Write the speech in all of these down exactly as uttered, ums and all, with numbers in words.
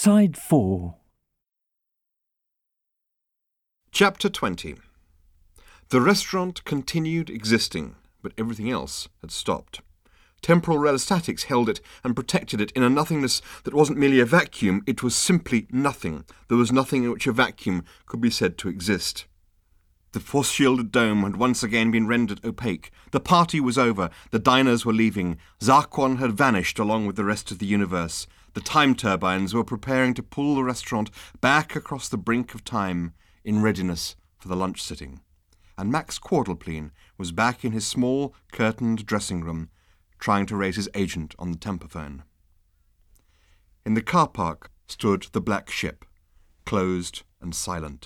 Side four. Chapter twenty. The restaurant continued existing, but everything else had stopped. Temporal relostatics held it and protected it in a nothingness that wasn't merely a vacuum, it was simply nothing. There was nothing in which a vacuum could be said to exist. The force-shielded dome had once again been rendered opaque. The party was over. The diners were leaving. Zarquon had vanished along with the rest of the universe. The time turbines were preparing to pull the restaurant back across the brink of time in readiness for the lunch sitting. And Max Quadrupleen was back in his small, curtained dressing room, trying to raise his agent on the tempophone. In the car park stood the black ship, closed and silent.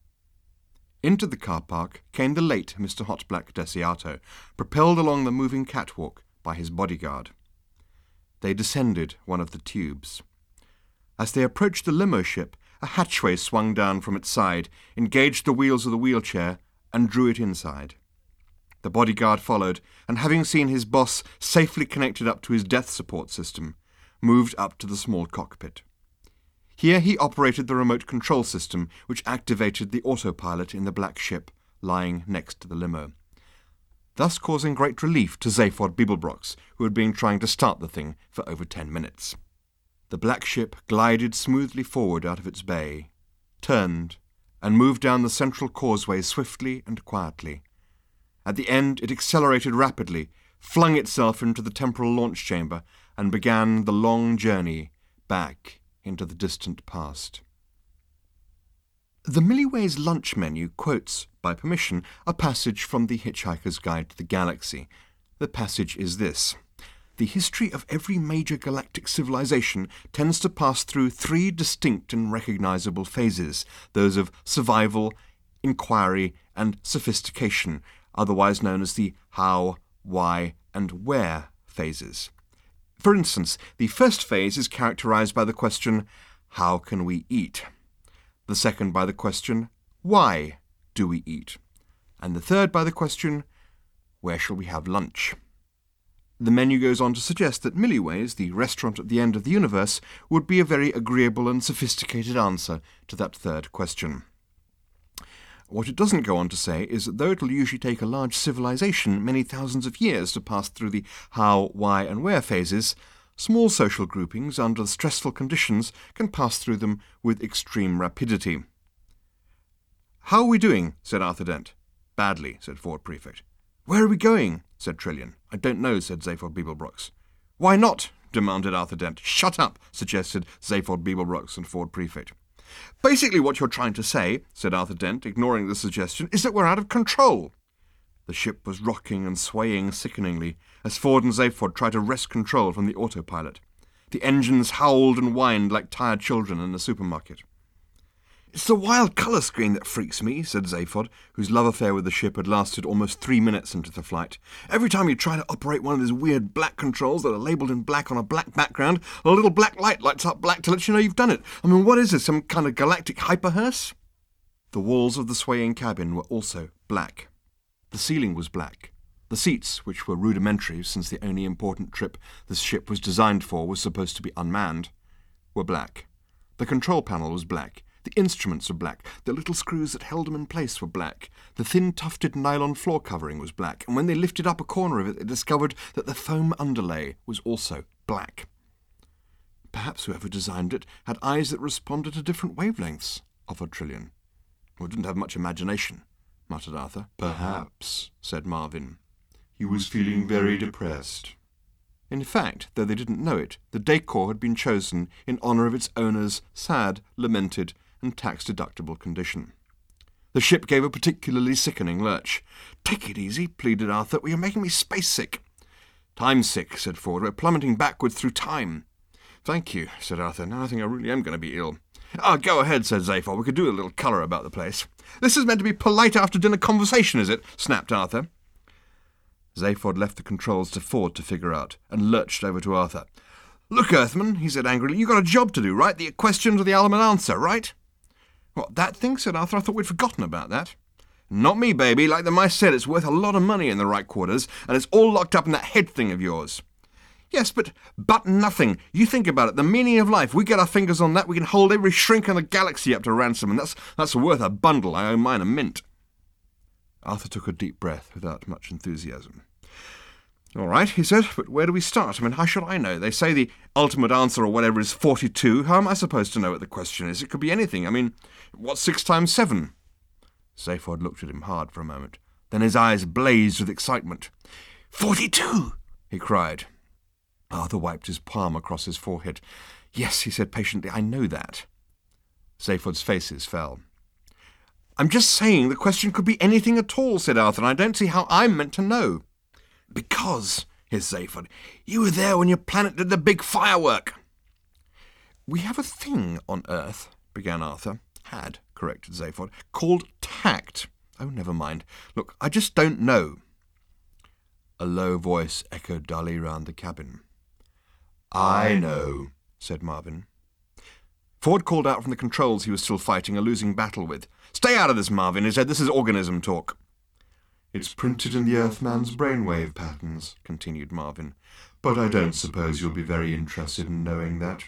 Into the car park came the late Mister Hotblack Desiato, propelled along the moving catwalk by his bodyguard. They descended one of the tubes. As they approached the limo ship, a hatchway swung down from its side, engaged the wheels of the wheelchair, and drew it inside. The bodyguard followed, and having seen his boss safely connected up to his death support system, moved up to the small cockpit. Here he operated the remote control system, which activated the autopilot in the black ship lying next to the limo, thus causing great relief to Zaphod Beeblebrox, who had been trying to start the thing for over ten minutes. The black ship glided smoothly forward out of its bay, turned, and moved down the central causeway swiftly and quietly. At the end it accelerated rapidly, flung itself into the temporal launch chamber, and began the long journey back into the distant past. The Milliways lunch menu quotes, by permission, a passage from The Hitchhiker's Guide to the Galaxy. The passage is this: "The history of every major galactic civilization tends to pass through three distinct and recognizable phases, those of survival, inquiry, and sophistication, otherwise known as the how, why, and where phases. For instance, the first phase is characterized by the question, how can we eat? The second by the question, why do we eat? And the third by the question, where shall we have lunch?" The menu goes on to suggest that Milliways, the restaurant at the end of the universe, would be a very agreeable and sophisticated answer to that third question. What it doesn't go on to say is that though it will usually take a large civilization many thousands of years to pass through the how, why, and where phases, small social groupings under stressful conditions can pass through them with extreme rapidity. "How are we doing?" said Arthur Dent. "Badly," said Ford Prefect. "Where are we going?" said Trillian. "I don't know," said Zaphod Beeblebrox. "Why not?" demanded Arthur Dent. "Shut up," suggested Zaphod Beeblebrox and Ford Prefect. "Basically what you're trying to say," said Arthur Dent, ignoring the suggestion, "is that we're out of control." The ship was rocking and swaying sickeningly as Ford and Zaphod tried to wrest control from the autopilot. The engines howled and whined like tired children in a supermarket. "It's the wild colour screen that freaks me," said Zaphod, whose love affair with the ship had lasted almost three minutes into the flight. "Every time you try to operate one of those weird black controls that are labelled in black on a black background, a little black light lights up black to let you know you've done it. I mean, what is this, some kind of galactic hyperhearse?" The walls of the swaying cabin were also black. The ceiling was black. The seats, which were rudimentary since the only important trip this ship was designed for was supposed to be unmanned, were black. The control panel was black. The instruments were black. The little screws that held them in place were black. The thin tufted nylon floor covering was black, and when they lifted up a corner of it, they discovered that the foam underlay was also black. "Perhaps whoever designed it had eyes that responded to different wavelengths," offered Trillian. "Or didn't have much imagination," muttered Arthur. "Perhaps," said Marvin. "He was feeling very depressed." In fact, though they didn't know it, the decor had been chosen in honour of its owner's sad, lamented, and tax-deductible condition. The ship gave a particularly sickening lurch. "Take it easy," pleaded Arthur. "Well, you're making me space-sick." "Time-sick," said Ford. "We're plummeting backwards through time." "Thank you," said Arthur. "Now I think I really am going to be ill." "Ah, go ahead," said Zaphod. "We could do a little colour about the place." "This is meant to be polite after-dinner conversation, is it?" snapped Arthur. Zaphod left the controls to Ford to figure out, and lurched over to Arthur. "Look, Earthman," he said angrily, "you got a job to do, right? The question to the element answer, right?" "What, that thing?" said Arthur. "I thought we'd forgotten about that." "Not me, baby. Like the mice said, it's worth a lot of money in the right quarters, and it's all locked up in that head thing of yours." Yes, but but nothing. You think about it. The meaning of life. We get our fingers on that, we can hold every shrink in the galaxy up to ransom, and that's that's worth a bundle. I owe mine a mint. Arthur took a deep breath without much enthusiasm. All right, he said, but where do we start? I mean, how should I know? They say the ultimate answer or whatever is forty-two. How am I supposed to know what the question is? It could be anything. I mean, what's six times seven? Zaphod looked at him hard for a moment. Then his eyes blazed with excitement. Forty-two! He cried. Arthur wiped his palm across his forehead. Yes, he said patiently, I know that. Zaphod's faces fell. I'm just saying the question could be anything at all, said Arthur, and I don't see how I'm meant to know. Because, hissed Zaphod, you were there when your planet did the big firework. We have a thing on Earth, began Arthur. Had, corrected Zaphod, called tact. Oh, never mind. Look, I just don't know. A low voice echoed dully round the cabin. I know, said Marvin. Ford called out from the controls he was still fighting a losing battle with. Stay out of this, Marvin, he said. This is organism talk. It's printed in the Earthman's brainwave patterns, continued Marvin, but I don't suppose you'll be very interested in knowing that.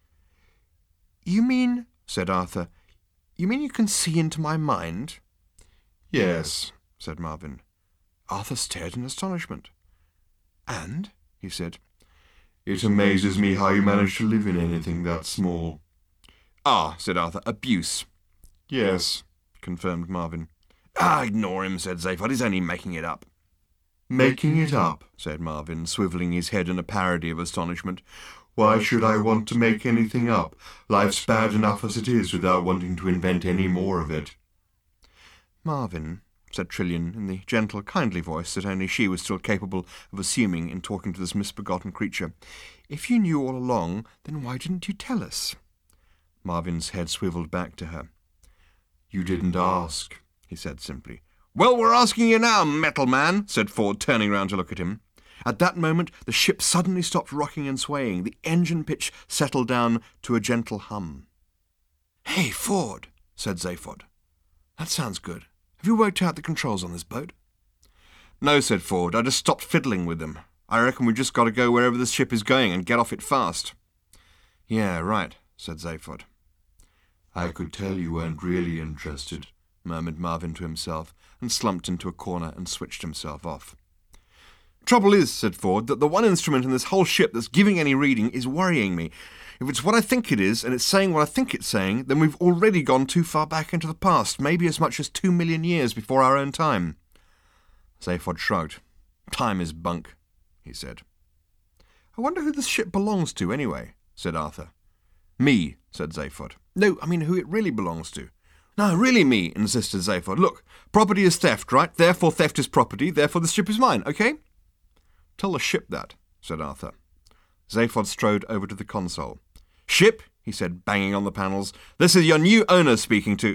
You mean, said Arthur, you mean you can see into my mind? Yes, said Marvin. Arthur stared in astonishment. And, he said, it amazes me how you manage to live in anything that small. Ah, said Arthur, abuse. Yes, confirmed Marvin. Ah, ignore him, said Zaphod. He's only making it up. Making it up, said Marvin, swivelling his head in a parody of astonishment. Why should I want to make anything up? Life's bad enough as it is without wanting to invent any more of it. Marvin, said Trillian in the gentle, kindly voice that only she was still capable of assuming in talking to this misbegotten creature, if you knew all along, then why didn't you tell us? Marvin's head swivelled back to her. You didn't ask, he said simply. Well, we're asking you now, metal man, said Ford, turning round to look at him. At that moment, the ship suddenly stopped rocking and swaying. The engine pitch settled down to a gentle hum. Hey, Ford, said Zaphod. That sounds good. Have you worked out the controls on this boat? No, said Ford. I just stopped fiddling with them. I reckon we've just got to go wherever this ship is going and get off it fast. Yeah, right, said Zaphod. I could tell you weren't really interested, murmured Marvin to himself, and slumped into a corner and switched himself off. Trouble is, said Ford, that the one instrument in this whole ship that's giving any reading is worrying me. If it's what I think it is, and it's saying what I think it's saying, then we've already gone too far back into the past, maybe as much as two million years before our own time. Zaphod shrugged. Time is bunk, he said. I wonder who this ship belongs to, anyway, said Arthur. Me, said Zaphod. No, I mean who it really belongs to. No, really me, insisted Zaphod. Look, property is theft, right? Therefore theft is property, therefore the ship is mine, okay? Tell the ship that, said Arthur. Zaphod strode over to the console. Ship, he said, banging on the panels, this is your new owner speaking to...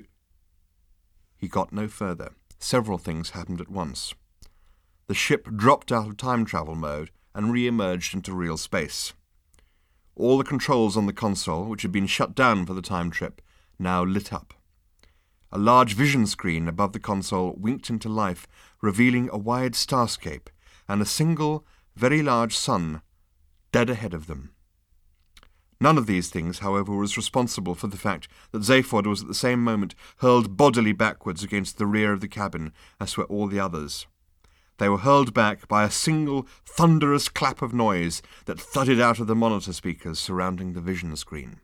He got no further. Several things happened at once. The ship dropped out of time travel mode and re-emerged into real space. All the controls on the console, which had been shut down for the time trip, now lit up. A large vision screen above the console winked into life, revealing a wide starscape and a single, very large sun dead ahead of them. None of these things, however, was responsible for the fact that Zaphod was at the same moment hurled bodily backwards against the rear of the cabin, as were all the others. They were hurled back by a single thunderous clap of noise that thudded out of the monitor speakers surrounding the vision screen.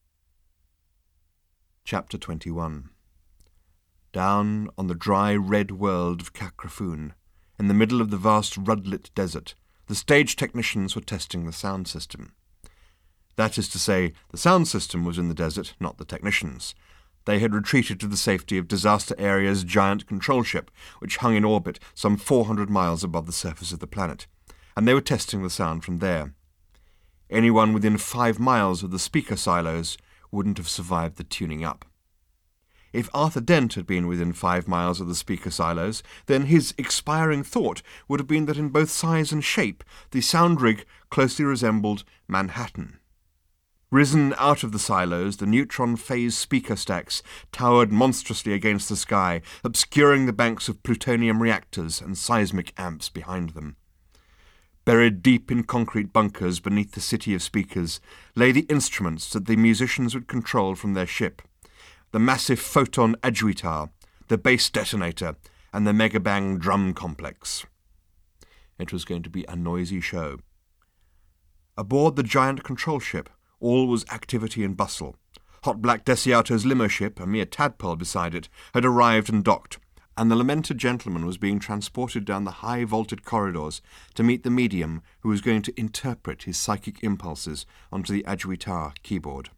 Chapter twenty-one. Down on the dry red world of Kakrafoon, in the middle of the vast rud-lit desert, the stage technicians were testing the sound system. That is to say, the sound system was in the desert, not the technicians. They had retreated to the safety of Disaster Area's giant control ship, which hung in orbit some four hundred miles above the surface of the planet, and they were testing the sound from there. Anyone within five miles of the speaker silos wouldn't have survived the tuning up. If Arthur Dent had been within five miles of the speaker silos, then his expiring thought would have been that in both size and shape the sound rig closely resembled Manhattan. Risen out of the silos, the neutron phase speaker stacks towered monstrously against the sky, obscuring the banks of plutonium reactors and seismic amps behind them. Buried deep in concrete bunkers beneath the city of speakers lay the instruments that the musicians would control from their ship. The massive photon agitator, the bass detonator, and the megabang drum complex. It was going to be a noisy show. Aboard the giant control ship, all was activity and bustle. Hot Black Desiato's limo ship, a mere tadpole beside it, had arrived and docked, and the lamented gentleman was being transported down the high-vaulted corridors to meet the medium who was going to interpret his psychic impulses onto the agitator keyboard.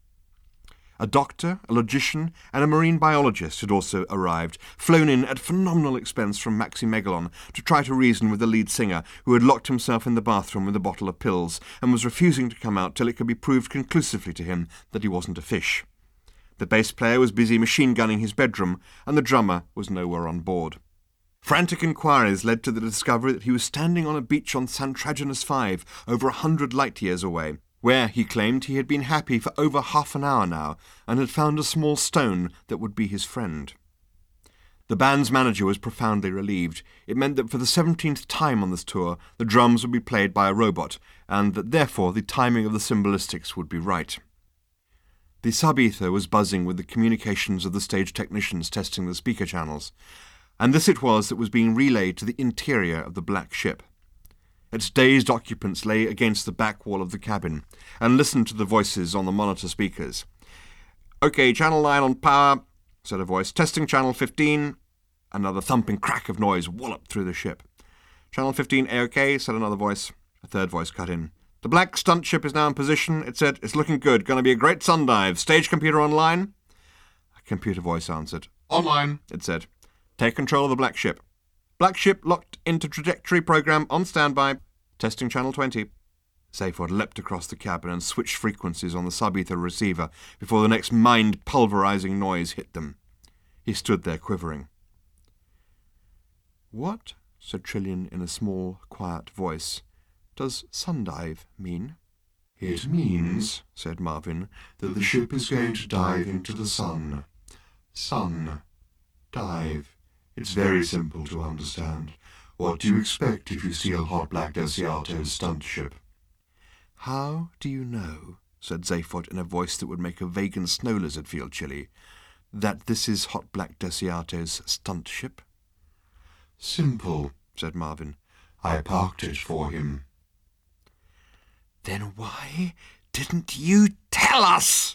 A doctor, a logician, and a marine biologist had also arrived, flown in at phenomenal expense from Maximegalon to try to reason with the lead singer, who had locked himself in the bathroom with a bottle of pills and was refusing to come out till it could be proved conclusively to him that he wasn't a fish. The bass player was busy machine-gunning his bedroom, and the drummer was nowhere on board. Frantic inquiries led to the discovery that he was standing on a beach on Santraginus five, over a hundred light-years away, where, he claimed, he had been happy for over half an hour now, and had found a small stone that would be his friend. The band's manager was profoundly relieved. It meant that for the seventeenth time on this tour, the drums would be played by a robot, and that therefore the timing of the symbolistics would be right. The sub-ether was buzzing with the communications of the stage technicians testing the speaker channels, and this it was that was being relayed to the interior of the black ship. Its dazed occupants lay against the back wall of the cabin and listened to the voices on the monitor speakers. "OK, channel nine on power," said a voice. "Testing channel fifteen." Another thumping crack of noise walloped through the ship. "Channel fifteen A-OK," said another voice. A third voice cut in. "The black stunt ship is now in position," it said. "It's looking good. Going to be a great sun dive. Stage computer online?" A computer voice answered. "Online," it said. "Take control of the black ship." "Black ship locked into trajectory program on standby. Testing channel twenty." Zaphod leapt across the cabin and switched frequencies on the sub-ether receiver before the next mind-pulverizing noise hit them. He stood there quivering. "What," said Trillian in a small, quiet voice, "does sundive mean?" "It means," said Marvin, "that the ship is going to dive into the sun. Sun. Dive. It's very simple to understand. What do you expect if you see a Hot Black Desiato's stunt ship?" "How do you know," said Zaphod in a voice that would make a vegan snow lizard feel chilly, "that this is Hot Black Desiato's stunt ship?" "Simple," said Marvin. "I parked it for him." "Then why didn't you tell us?"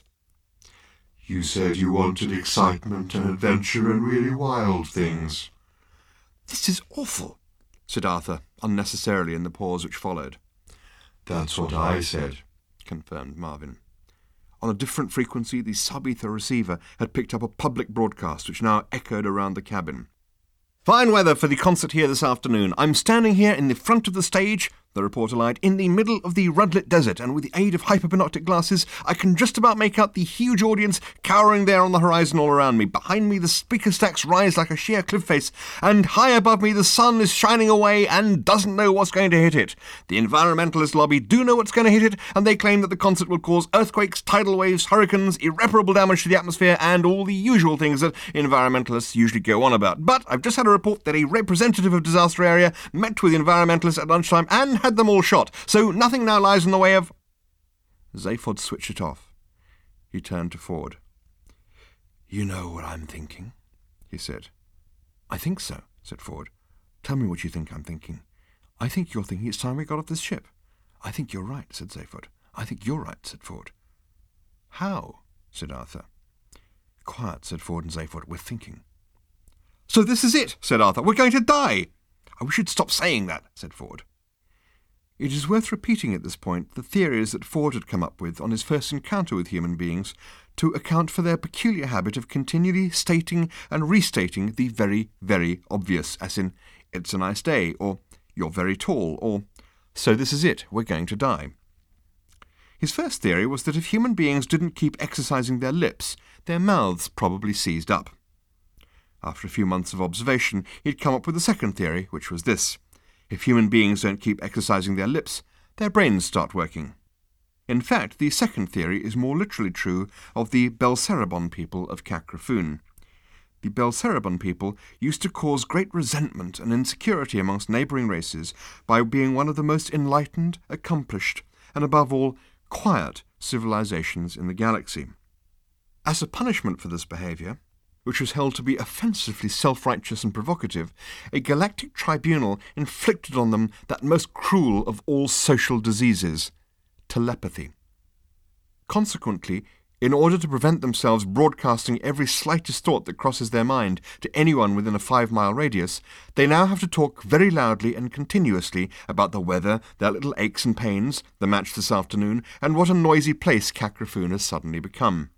"You said you wanted excitement and adventure and really wild things." "This is awful," said Arthur, unnecessarily in the pause which followed. "That's what I said," confirmed Marvin. On a different frequency, the sub-ether receiver had picked up a public broadcast which now echoed around the cabin. "Fine weather for the concert here this afternoon. I'm standing here in the front of the stage," the reporter lied, "in the middle of the Rudlet Desert, and with the aid of hyperbinoctic glasses, I can just about make out the huge audience cowering there on the horizon all around me. Behind me, the speaker stacks rise like a sheer cliff face, and high above me, the sun is shining away and doesn't know what's going to hit it. The environmentalist lobby do know what's going to hit it, and they claim that the concert will cause earthquakes, tidal waves, hurricanes, irreparable damage to the atmosphere, and all the usual things that environmentalists usually go on about. But I've just had a report that a representative of disaster area met with the environmentalists at lunchtime and had them all shot, so nothing now lies in the way of—" Zaphod switched it off. He turned to Ford. "You know what I'm thinking," he said. "I think so," said Ford. "Tell me what you think I'm thinking." "I think you're thinking it's time we got off this ship." "I think you're right," said Zaphod. "I think you're right," said Ford. "How?" said Arthur. "Quiet," said Ford and Zaphod. "We're thinking." "So this is it," said Arthur. "We're going to die." "I wish you'd stop saying that," said Ford. It is worth repeating at this point the theories that Ford had come up with on his first encounter with human beings to account for their peculiar habit of continually stating and restating the very, very obvious, as in, "It's a nice day," or "You're very tall," or "So this is it, we're going to die." His first theory was that if human beings didn't keep exercising their lips, their mouths probably seized up. After a few months of observation, he'd come up with a second theory, which was this. If human beings don't keep exercising their lips, their brains start working. In fact, the second theory is more literally true of the Belcerabon people of Kakrafun. The Belcerabon people used to cause great resentment and insecurity amongst neighbouring races by being one of the most enlightened, accomplished, and above all, quiet civilizations in the galaxy. As a punishment for this behaviour, which was held to be offensively self-righteous and provocative, a galactic tribunal inflicted on them that most cruel of all social diseases, telepathy. Consequently, in order to prevent themselves broadcasting every slightest thought that crosses their mind to anyone within a five-mile radius, they now have to talk very loudly and continuously about the weather, their little aches and pains, the match this afternoon, and what a noisy place Kakrafoon has suddenly become.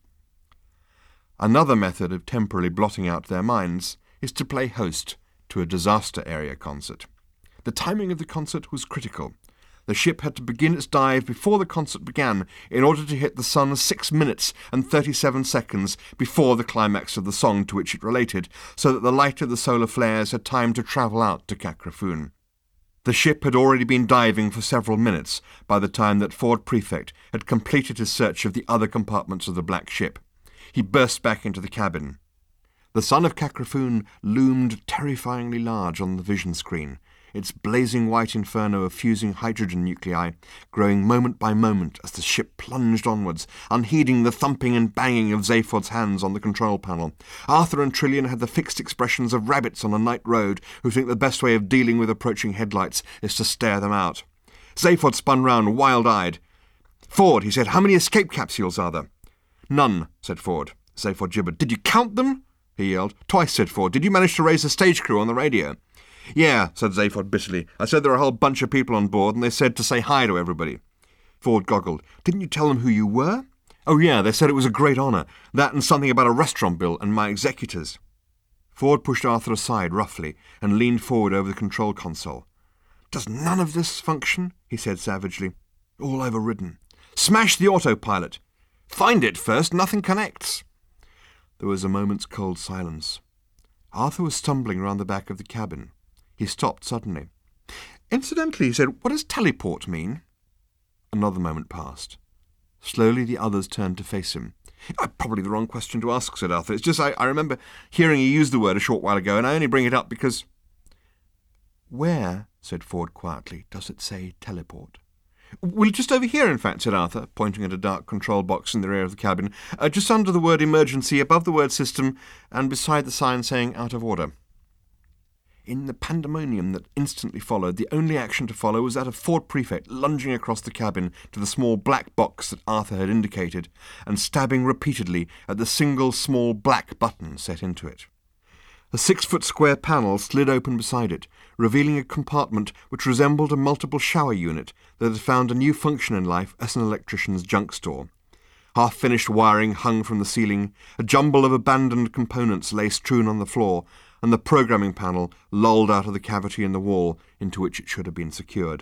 Another method of temporarily blotting out their minds is to play host to a disaster area concert. The timing of the concert was critical. The ship had to begin its dive before the concert began in order to hit the sun six minutes and thirty-seven seconds before the climax of the song to which it related, so that the light of the solar flares had time to travel out to Kakrafoon. The ship had already been diving for several minutes by the time that Ford Prefect had completed his search of the other compartments of the black ship. He burst back into the cabin. The sun of Kakrafoon loomed terrifyingly large on the vision screen, its blazing white inferno of fusing hydrogen nuclei growing moment by moment as the ship plunged onwards, unheeding the thumping and banging of Zaphod's hands on the control panel. Arthur and Trillian had the fixed expressions of rabbits on a night road who think the best way of dealing with approaching headlights is to stare them out. Zaphod spun round, wild-eyed. "Ford," he said, "how many escape capsules are there?" "None," said Ford. Zaphod gibbered. "Did you count them?" he yelled. "Twice," said Ford. "Did you manage to raise the stage crew on the radio?" "Yeah," said Zaphod bitterly. "I said there were a whole bunch of people on board, and they said to say hi to everybody." Ford goggled. "Didn't you tell them who you were?" "Oh, yeah, they said it was a great honour. That and something about a restaurant bill and my executors." Ford pushed Arthur aside roughly and leaned forward over the control console. "Does none of this function?" he said savagely. "All overridden." "Smash the autopilot." "Find it first. Nothing connects." There was a moment's cold silence. Arthur was stumbling round the back of the cabin. He stopped suddenly. "Incidentally," he said, "what does teleport mean?" Another moment passed. Slowly the others turned to face him. Uh, "Probably the wrong question to ask," said Arthur. "It's just I, I remember hearing you use the word a short while ago, and I only bring it up because—" "Where," said Ford quietly, "does it say teleport?" "Well, just over here, in fact," said Arthur, pointing at a dark control box in the rear of the cabin, uh, just under the word emergency, above the word system, and beside the sign saying out of order. In the pandemonium that instantly followed, the only action to follow was that of Ford Prefect lunging across the cabin to the small black box that Arthur had indicated, and stabbing repeatedly at the single small black button set into it. A six-foot square panel slid open beside it, revealing a compartment which resembled a multiple shower unit that had found a new function in life as an electrician's junk store. Half-finished wiring hung from the ceiling, a jumble of abandoned components lay strewn on the floor, and the programming panel lolled out of the cavity in the wall into which it should have been secured.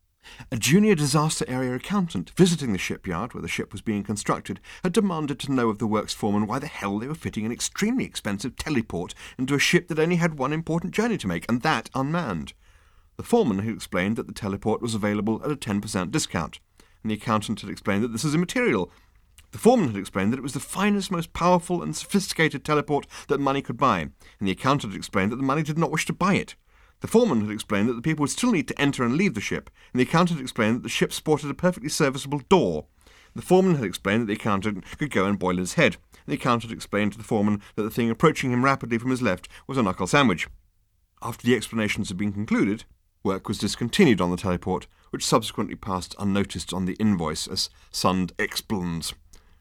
A junior disaster area accountant visiting the shipyard where the ship was being constructed had demanded to know of the works foreman why the hell they were fitting an extremely expensive teleport into a ship that only had one important journey to make, and that unmanned. The foreman had explained that the teleport was available at a ten percent discount, and the accountant had explained that this was immaterial. The foreman had explained that it was the finest, most powerful and sophisticated teleport that money could buy, and the accountant had explained that the money did not wish to buy it. The foreman had explained that the people would still need to enter and leave the ship, and the accountant had explained that the ship sported a perfectly serviceable door. The foreman had explained that the accountant could go and boil his head, and the accountant explained to the foreman that the thing approaching him rapidly from his left was a knuckle sandwich. After the explanations had been concluded, work was discontinued on the teleport, which subsequently passed unnoticed on the invoice as Sund Explans,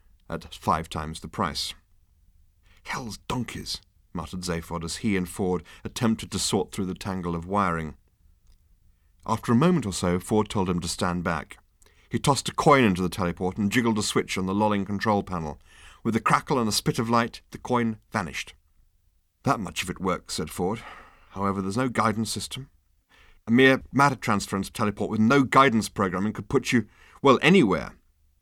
at five times the price. "Hell's donkeys," muttered Zaphod as he and Ford attempted to sort through the tangle of wiring. After a moment or so, Ford told him to stand back. He tossed a coin into the teleport and jiggled a switch on the lolling control panel. With a crackle and a spit of light, the coin vanished. "That much of it works," said Ford. "However, there's no guidance system. A mere matter transference teleport with no guidance programming could put you, well, anywhere."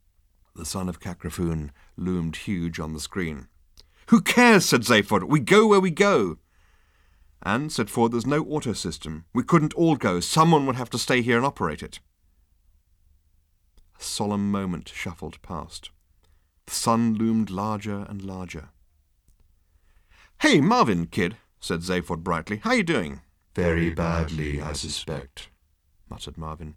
The sun of Kakrafoon loomed huge on the screen. "Who cares?" said Zaphod. "We go where we go." "And," said Ford, "there's no auto system. We couldn't all go. Someone would have to stay here and operate it." A solemn moment shuffled past. The sun loomed larger and larger. "Hey, Marvin, kid," said Zaphod brightly. "How you doing?" "Very badly, I suspect," muttered Marvin.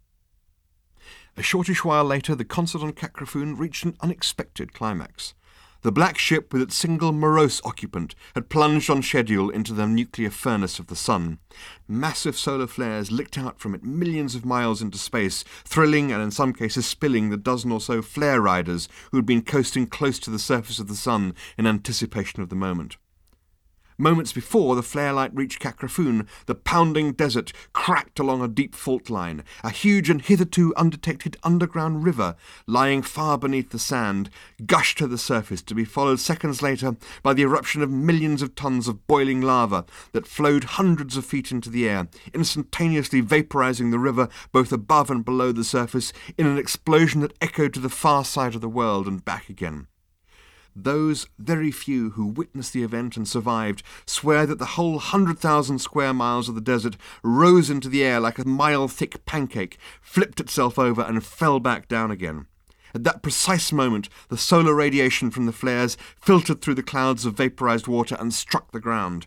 A shortish while later, the concert on Kakrafoon reached an unexpected climax. The black ship, with its single morose occupant, had plunged on schedule into the nuclear furnace of the sun. Massive solar flares licked out from it millions of miles into space, thrilling and in some cases spilling the dozen or so flare riders who had been coasting close to the surface of the sun in anticipation of the moment. Moments before the flare light reached Kakrafoon, the pounding desert cracked along a deep fault line. A huge and hitherto undetected underground river, lying far beneath the sand, gushed to the surface to be followed seconds later by the eruption of millions of tons of boiling lava that flowed hundreds of feet into the air, instantaneously vaporizing the river both above and below the surface in an explosion that echoed to the far side of the world and back again. Those very few who witnessed the event and survived swear that the whole hundred thousand square miles of the desert rose into the air like a mile-thick pancake, flipped itself over and fell back down again. At that precise moment, the solar radiation from the flares filtered through the clouds of vaporized water and struck the ground.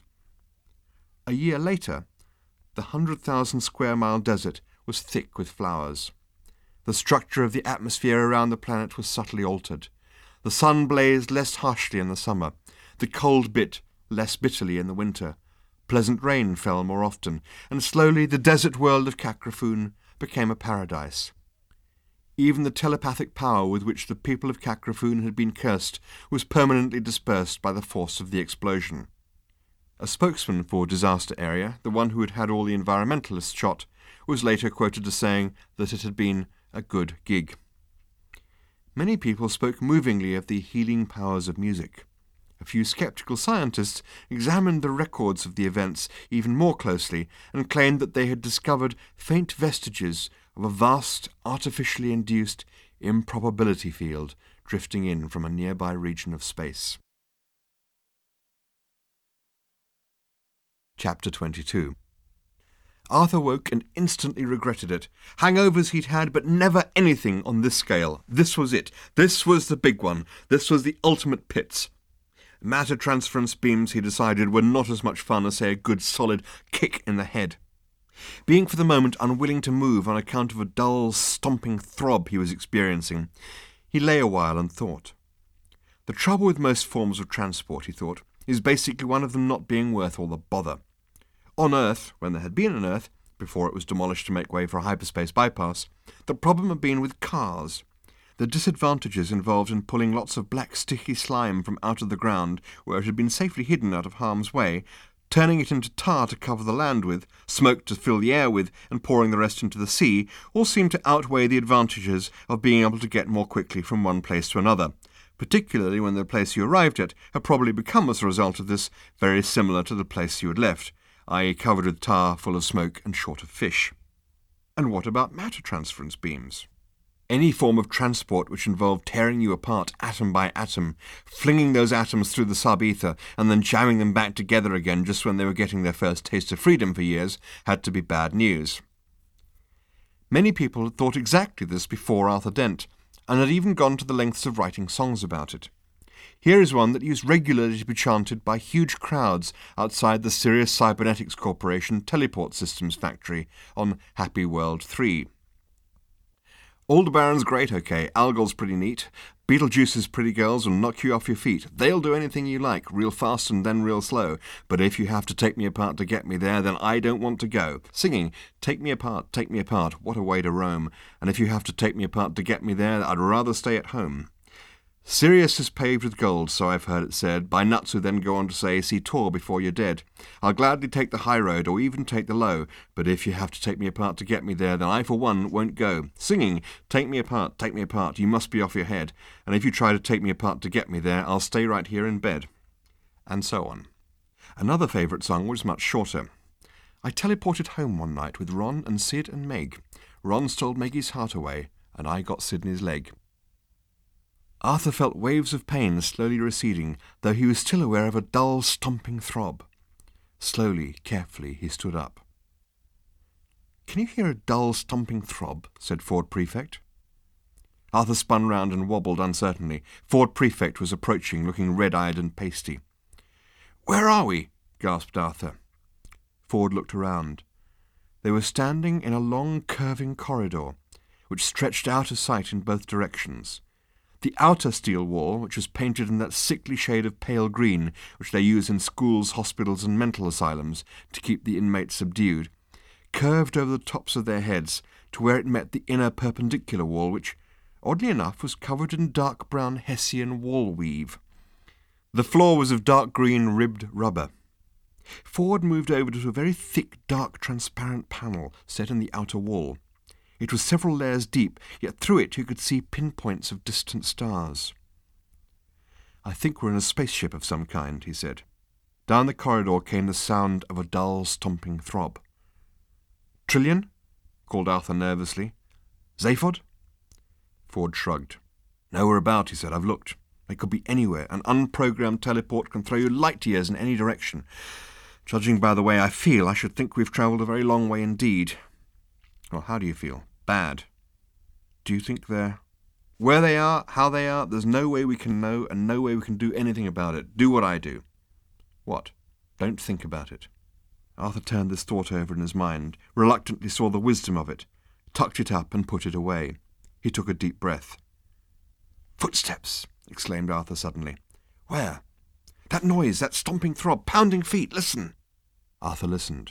A year later, the hundred thousand square mile desert was thick with flowers. The structure of the atmosphere around the planet was subtly altered. The sun blazed less harshly in the summer, the cold bit less bitterly in the winter. Pleasant rain fell more often, and slowly the desert world of Kakrafoon became a paradise. Even the telepathic power with which the people of Kakrafoon had been cursed was permanently dispersed by the force of the explosion. A spokesman for Disaster Area, the one who had had all the environmentalists shot, was later quoted as saying that it had been a good gig. Many people spoke movingly of the healing powers of music. A few sceptical scientists examined the records of the events even more closely and claimed that they had discovered faint vestiges of a vast, artificially induced improbability field drifting in from a nearby region of space. Chapter twenty-two. Arthur woke and instantly regretted it. Hangovers he'd had, but never anything on this scale. This was it. This was the big one. This was the ultimate pits. Matter transference beams, he decided, were not as much fun as, say, a good solid kick in the head. Being for the moment unwilling to move on account of a dull, stomping throb he was experiencing, he lay a while and thought. The trouble with most forms of transport, he thought, is basically one of them not being worth all the bother. On Earth, when there had been an Earth, before it was demolished to make way for a hyperspace bypass, the problem had been with cars. The disadvantages involved in pulling lots of black sticky slime from out of the ground, where it had been safely hidden out of harm's way, turning it into tar to cover the land with, smoke to fill the air with, and pouring the rest into the sea, all seemed to outweigh the advantages of being able to get more quickly from one place to another, particularly when the place you arrived at had probably become, as a result of this, very similar to the place you had left, that is covered with tar, full of smoke, and short of fish. And what about matter transference beams? Any form of transport which involved tearing you apart atom by atom, flinging those atoms through the sub-ether, and then jamming them back together again just when they were getting their first taste of freedom for years, had to be bad news. Many people had thought exactly this before Arthur Dent, and had even gone to the lengths of writing songs about it. Here is one that used regularly to be chanted by huge crowds outside the Sirius Cybernetics Corporation Teleport Systems factory on Happy World three. Aldebaran's great, okay, Algol's pretty neat, Beetlejuice's pretty girls will knock you off your feet. They'll do anything you like, real fast and then real slow, but if you have to take me apart to get me there, then I don't want to go. Singing, take me apart, take me apart, what a way to roam, and if you have to take me apart to get me there, I'd rather stay at home. Sirius is paved with gold, so I've heard it said, by nuts who then go on to say, see Tor before you're dead. I'll gladly take the high road, or even take the low, but if you have to take me apart to get me there, then I for one won't go. Singing, take me apart, take me apart, you must be off your head, and if you try to take me apart to get me there, I'll stay right here in bed. And so on. Another favourite song was much shorter. I teleported home one night with Ron and Sid and Meg. Ron stole Maggie's heart away, and I got Sydney's leg. Arthur felt waves of pain slowly receding, though he was still aware of a dull, stomping throb. Slowly, carefully, he stood up. "Can you hear a dull, stomping throb?" said Ford Prefect. Arthur spun round and wobbled uncertainly. Ford Prefect was approaching, looking red-eyed and pasty. "Where are we?" gasped Arthur. Ford looked around. They were standing in a long curving corridor, which stretched out of sight in both directions. The outer steel wall, which was painted in that sickly shade of pale green which they use in schools, hospitals, and mental asylums to keep the inmates subdued, curved over the tops of their heads to where it met the inner perpendicular wall, which, oddly enough, was covered in dark brown Hessian wall weave. The floor was of dark green ribbed rubber. Ford moved over to a very thick, dark, transparent panel set in the outer wall. It was several layers deep, yet through it you could see pinpoints of distant stars. "I think we're in a spaceship of some kind," he said. Down the corridor came the sound of a dull, stomping throb. "Trillian?" called Arthur nervously. "Zaphod?" Ford shrugged. "Nowhere about," he said. "I've looked. They could be anywhere. An unprogrammed teleport can throw you light years in any direction. Judging by the way I feel, I should think we've travelled a very long way indeed." "Well, how do you feel?" "Bad." "Do you think they're—" "Where they are, how they are, there's no way we can know, and no way we can do anything about it. Do what I do." "What?" "Don't think about it." Arthur turned this thought over in his mind, reluctantly saw the wisdom of it, tucked it up and put it away. He took a deep breath. "Footsteps!" exclaimed Arthur suddenly. "Where?" "That noise, that stomping throb, pounding feet, listen!" Arthur listened.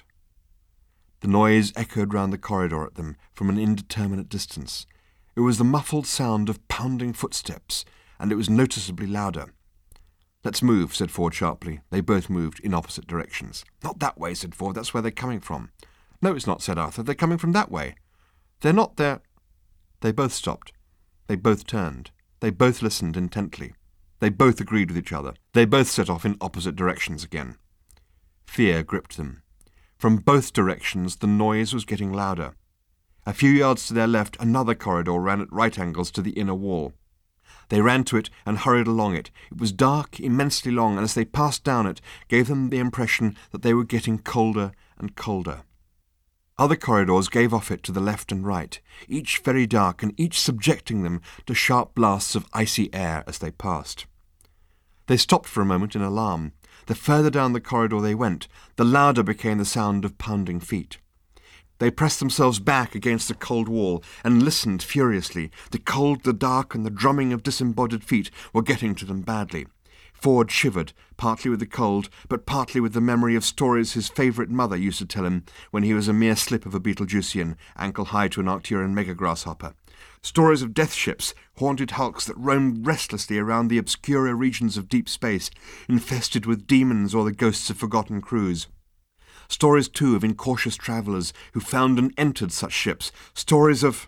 The noise echoed round the corridor at them from an indeterminate distance. It was the muffled sound of pounding footsteps, and it was noticeably louder. "Let's move," said Ford sharply. They both moved in opposite directions. "Not that way," said Ford. "That's where they're coming from." "No, it's not," said Arthur. "They're coming from that way." "They're not there." They both stopped. They both turned. They both listened intently. They both agreed with each other. They both set off in opposite directions again. Fear gripped them. From both directions the noise was getting louder. A few yards to their left another corridor ran at right angles to the inner wall. They ran to it and hurried along it. It was dark, immensely long, and as they passed down it, gave them the impression that they were getting colder and colder. Other corridors gave off it to the left and right, each very dark and each subjecting them to sharp blasts of icy air as they passed. They stopped for a moment in alarm. The further down the corridor they went, the louder became the sound of pounding feet. They pressed themselves back against the cold wall and listened furiously. The cold, the dark, and the drumming of disembodied feet were getting to them badly. Ford shivered, partly with the cold, but partly with the memory of stories his favourite mother used to tell him when he was a mere slip of a Betelgeusian, ankle-high to an Arcturian mega-grasshopper. Stories of death ships, haunted hulks that roamed restlessly around the obscurer regions of deep space, infested with demons or the ghosts of forgotten crews. Stories, too, of incautious travellers who found and entered such ships. Stories of...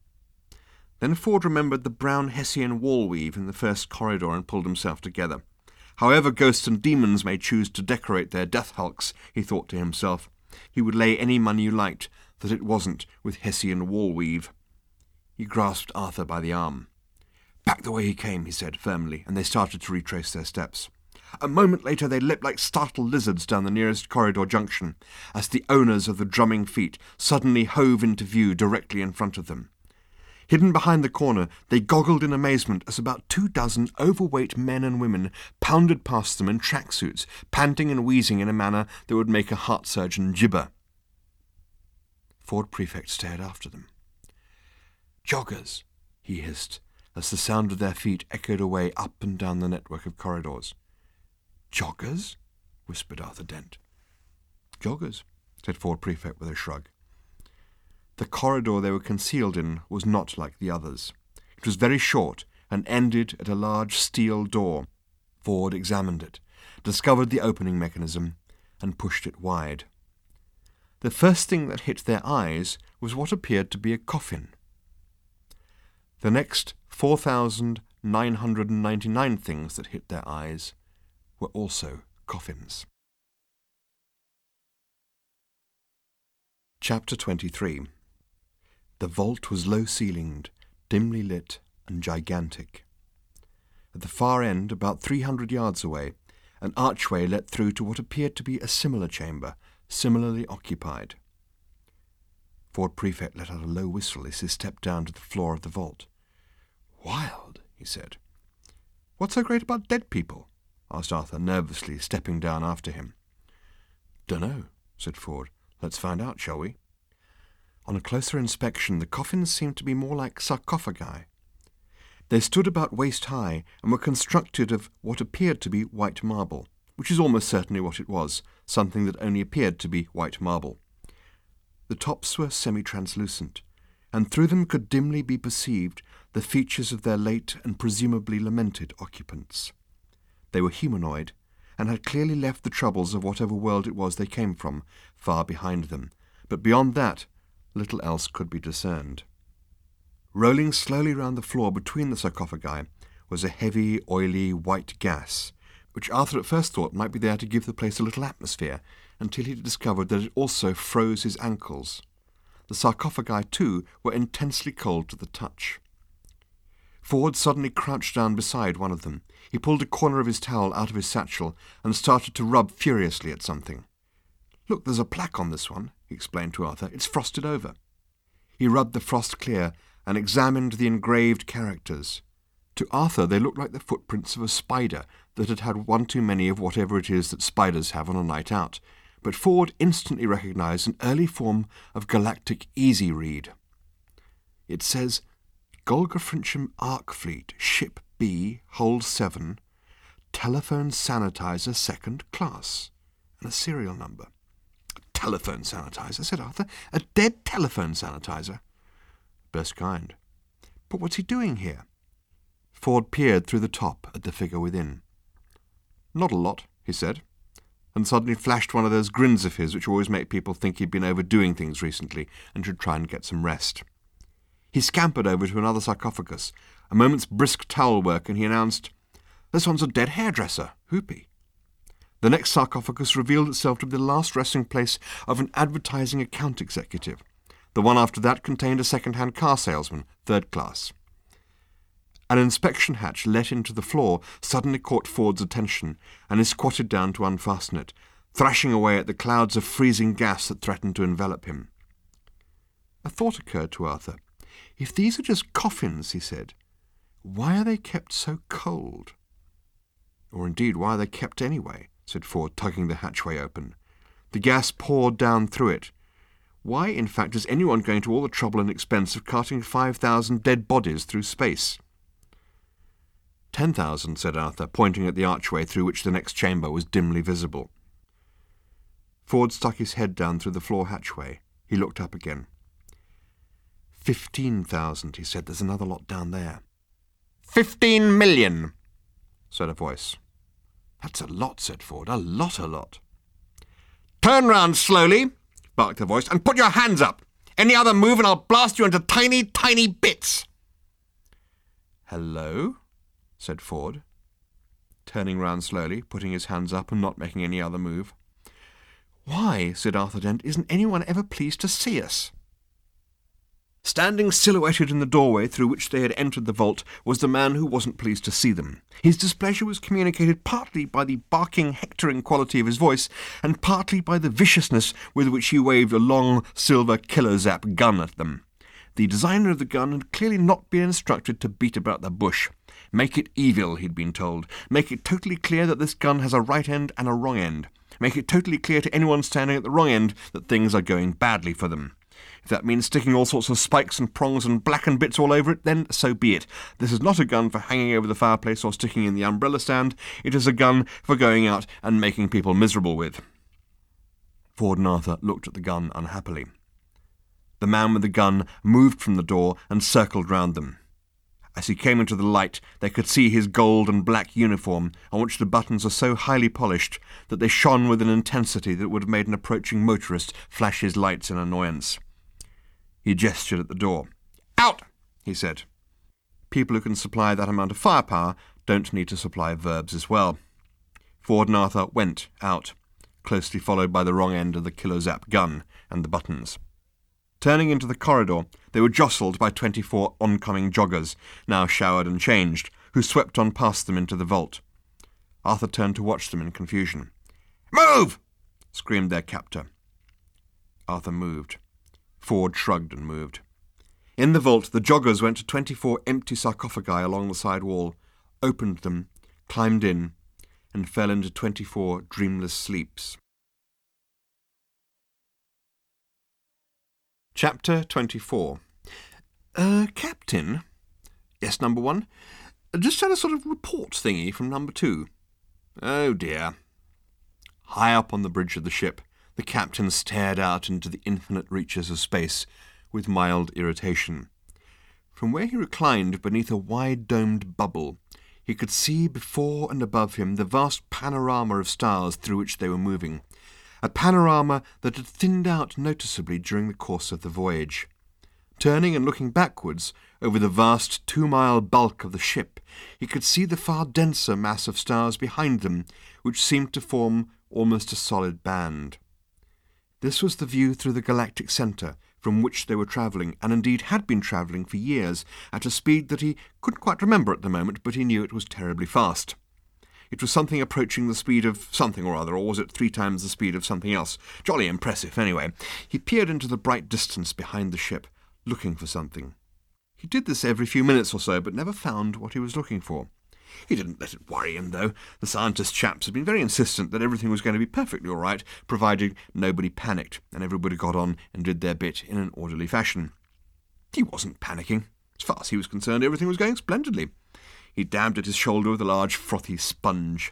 Then Ford remembered the brown Hessian wall weave in the first corridor and pulled himself together. However ghosts and demons may choose to decorate their death hulks, he thought to himself, he would lay any money you liked that it wasn't with Hessian wall weave. He grasped Arthur by the arm. "Back the way he came," he said firmly, and they started to retrace their steps. A moment later they leapt like startled lizards down the nearest corridor junction, as the owners of the drumming feet suddenly hove into view directly in front of them. Hidden behind the corner, they goggled in amazement as about two dozen overweight men and women pounded past them in tracksuits, panting and wheezing in a manner that would make a heart surgeon gibber. Ford Prefect stared after them. "Joggers," he hissed, as the sound of their feet echoed away up and down the network of corridors. "Joggers?" whispered Arthur Dent. "Joggers," said Ford Prefect with a shrug. The corridor they were concealed in was not like the others. It was very short and ended at a large steel door. Ford examined it, discovered the opening mechanism, and pushed it wide. The first thing that hit their eyes was what appeared to be a coffin. The next four thousand nine hundred ninety-nine things that hit their eyes were also coffins. Chapter twenty-three. The vault was low-ceilinged, dimly lit, and gigantic. At the far end, about three hundred yards away, an archway led through to what appeared to be a similar chamber, similarly occupied. Ford Prefect let out a low whistle as he stepped down to the floor of the vault. "Wild," he said. "What's so great about dead people?" asked Arthur nervously, stepping down after him. "Dunno," said Ford. "Let's find out, shall we?" On a closer inspection, the coffins seemed to be more like sarcophagi. They stood about waist-high and were constructed of what appeared to be white marble, which is almost certainly what it was, something that only appeared to be white marble. The tops were semi-translucent, and through them could dimly be perceived the features of their late and presumably lamented occupants. They were humanoid, and had clearly left the troubles of whatever world it was they came from far behind them, but beyond that little else could be discerned. Rolling slowly round the floor between the sarcophagi was a heavy, oily, white gas, which Arthur at first thought might be there to give the place a little atmosphere, until he discovered that it also froze his ankles. The sarcophagi, too, were intensely cold to the touch. Ford suddenly crouched down beside one of them. He pulled a corner of his towel out of his satchel and started to rub furiously at something. "Look, there's a plaque on this one," he explained to Arthur. "It's frosted over." He rubbed the frost clear and examined the engraved characters. To Arthur they looked like the footprints of a spider that had had one too many of whatever it is that spiders have on a night out, but Ford instantly recognised an early form of galactic easy read. It says, "Golgafrincham Arc Fleet, Ship B, Hold seven, Telephone Sanitizer Second Class," and a serial number. "Telephone sanitizer," said Arthur. "A dead telephone sanitizer?" "Best kind. But what's he doing here?" Ford peered through the top at the figure within. "Not a lot," he said, and suddenly flashed one of those grins of his which always make people think he'd been overdoing things recently and should try and get some rest. He scampered over to another sarcophagus, a moment's brisk towel work, and he announced, "This one's a dead hairdresser, Hoopy." The next sarcophagus revealed itself to be the last resting place of an advertising account executive. The one after that contained a second-hand car salesman, third class. An inspection hatch let into the floor suddenly caught Ford's attention, and he squatted down to unfasten it, thrashing away at the clouds of freezing gas that threatened to envelop him. A thought occurred to Arthur. "If these are just coffins," he said, "why are they kept so cold?" "Or indeed, why are they kept anyway?" said Ford, tugging the hatchway open. The gas poured down through it. Why, in fact, is anyone going to all the trouble and expense of carting five thousand dead bodies through space? Ten thousand, said Arthur, pointing at the archway through which the next chamber was dimly visible. Ford stuck his head down through the floor hatchway. He looked up again. Fifteen thousand, he said. There's another lot down there. Fifteen million, said a voice. That's a lot, said Ford. A lot, a lot. Turn round slowly, barked the voice, and put your hands up. Any other move and I'll blast you into tiny, tiny bits. Hello, said Ford, turning round slowly, putting his hands up and not making any other move. Why, said Arthur Dent, isn't anyone ever pleased to see us? Standing silhouetted in the doorway through which they had entered the vault was the man who wasn't pleased to see them. His displeasure was communicated partly by the barking, hectoring quality of his voice, and partly by the viciousness with which he waved a long, silver killer-zap gun at them. The designer of the gun had clearly not been instructed to beat about the bush. Make it evil, he'd been told. Make it totally clear that this gun has a right end and a wrong end. Make it totally clear to anyone standing at the wrong end that things are going badly for them. If that means sticking all sorts of spikes and prongs and blackened bits all over it, then so be it. This is not a gun for hanging over the fireplace or sticking in the umbrella stand. It is a gun for going out and making people miserable with. Ford and Arthur looked at the gun unhappily. The man with the gun moved from the door and circled round them. As he came into the light, they could see his gold and black uniform, on which the buttons are so highly polished that they shone with an intensity that would have made an approaching motorist flash his lights in annoyance. He gestured at the door. Out, he said. People who can supply that amount of firepower don't need to supply verbs as well. Ford and Arthur went out, closely followed by the wrong end of the killer-zap gun and the buttons. Turning into the corridor, they were jostled by twenty-four oncoming joggers, now showered and changed, who swept on past them into the vault. Arthur turned to watch them in confusion. Move! Screamed their captor. Arthur moved. Ford shrugged and moved. In the vault, the joggers went to twenty-four empty sarcophagi along the side wall, opened them, climbed in, and fell into twenty-four dreamless sleeps. Chapter twenty-four. Uh, Captain? Yes, number one? Just had a sort of report thingy from number two. Oh dear. High up on the bridge of the ship, the captain stared out into the infinite reaches of space with mild irritation. From where he reclined beneath a wide-domed bubble, he could see before and above him the vast panorama of stars through which they were moving, a panorama that had thinned out noticeably during the course of the voyage. Turning and looking backwards over the vast two-mile bulk of the ship, he could see the far denser mass of stars behind them, which seemed to form almost a solid band. This was the view through the galactic centre, from which they were travelling, and indeed had been travelling for years, at a speed that he couldn't quite remember at the moment, but he knew it was terribly fast. It was something approaching the speed of something or other, or was it three times the speed of something else? Jolly impressive, anyway. He peered into the bright distance behind the ship, looking for something. He did this every few minutes or so, but never found what he was looking for. He didn't let it worry him, though. The scientist chaps had been very insistent that everything was going to be perfectly all right, provided nobody panicked, and everybody got on and did their bit in an orderly fashion. He wasn't panicking. As far as he was concerned, everything was going splendidly. He dabbed at his shoulder with a large frothy sponge.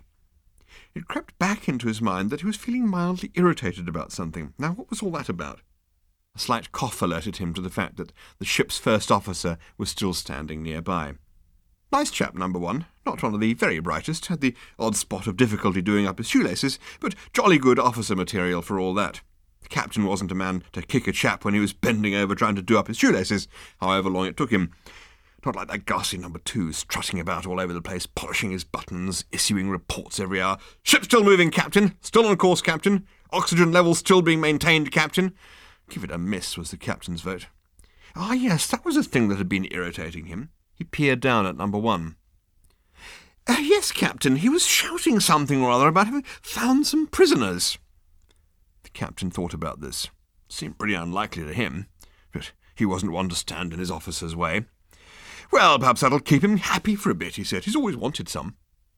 It crept back into his mind that he was feeling mildly irritated about something. Now, what was all that about? A slight cough alerted him to the fact that the ship's first officer was still standing nearby. Nice chap, number one. Not one of the very brightest, had the odd spot of difficulty doing up his shoelaces, but jolly good officer material for all that. The captain wasn't a man to kick a chap when he was bending over trying to do up his shoelaces, however long it took him. Not like that ghastly number two, strutting about all over the place, polishing his buttons, issuing reports every hour. Ship still moving, Captain. Still on course, Captain. Oxygen levels still being maintained, Captain. Give it a miss, was the captain's vote. Ah, yes, that was a thing that had been irritating him. He peered down at number one. Uh, yes, Captain, he was shouting something or other about having found some prisoners. The captain thought about this. Seemed pretty unlikely to him, but he wasn't one to stand in his officer's way. Well, perhaps that'll keep him happy for a bit, he said. He's always wanted some.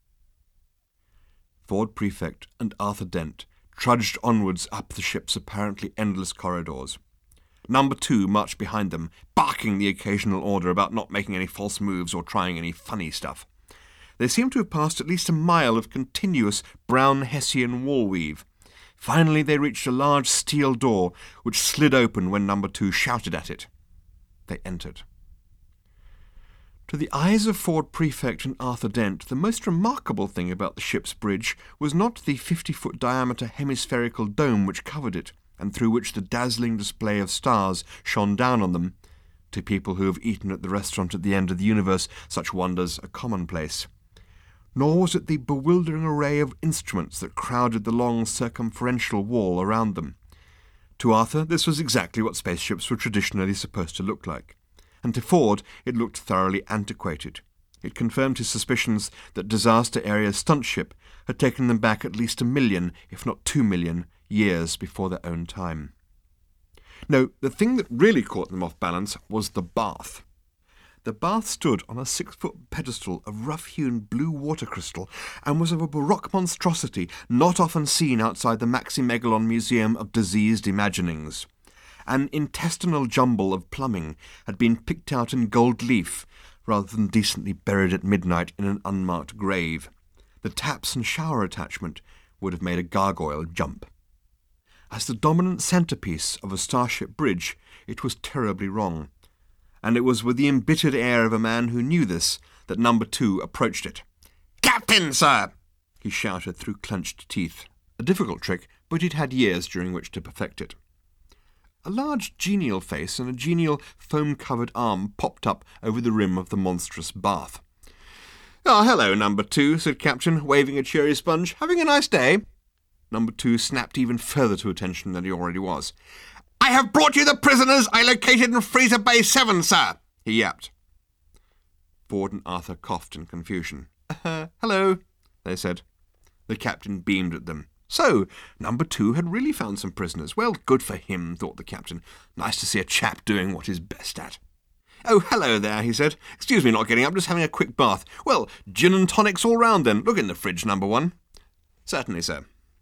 Ford Prefect and Arthur Dent trudged onwards up the ship's apparently endless corridors. Number two marched behind them, barking the occasional order about not making any false moves or trying any funny stuff. They seemed to have passed at least a mile of continuous brown Hessian wall weave. Finally they reached a large steel door, which slid open when number two shouted at it. They entered. To the eyes of Ford Prefect and Arthur Dent, the most remarkable thing about the ship's bridge was not the fifty-foot diameter hemispherical dome which covered it, and through which the dazzling display of stars shone down on them. To people who have eaten at the restaurant at the end of the universe, such wonders are commonplace. Nor was it the bewildering array of instruments that crowded the long circumferential wall around them. To Arthur, this was exactly what spaceships were traditionally supposed to look like, and to Ford it looked thoroughly antiquated. It confirmed his suspicions that Disaster Area's stunt ship had taken them back at least a million, if not two million, years before their own time. No, the thing that really caught them off balance was the bath. The bath stood on a six-foot pedestal of rough-hewn blue water crystal and was of a baroque monstrosity not often seen outside the Maximegalon Museum of Diseased Imaginings. An intestinal jumble of plumbing had been picked out in gold leaf, rather than decently buried at midnight in an unmarked grave. The taps and shower attachment would have made a gargoyle jump. As the dominant centrepiece of a starship bridge, it was terribly wrong, and it was with the embittered air of a man who knew this that number two approached it. "Captain, sir!" he shouted through clenched teeth. A difficult trick, but he'd had years during which to perfect it. A large genial face and a genial foam-covered arm popped up over the rim of the monstrous bath. "Ah, hello, number two," said Captain, waving a cheery sponge. "Having a nice day?" Number two snapped even further to attention than he already was. "I have brought you the prisoners I located in Freezer Bay seven, sir," he yapped. Ford and Arthur coughed in confusion. Uh, hello, they said. The captain beamed at them. So, number two had really found some prisoners. Well, good for him, thought the captain. Nice to see a chap doing what he's best at. "Oh, hello there," he said. "Excuse me not getting up, just having a quick bath. Well, gin and tonics all round then. Look in the fridge, number one." Certainly, sir.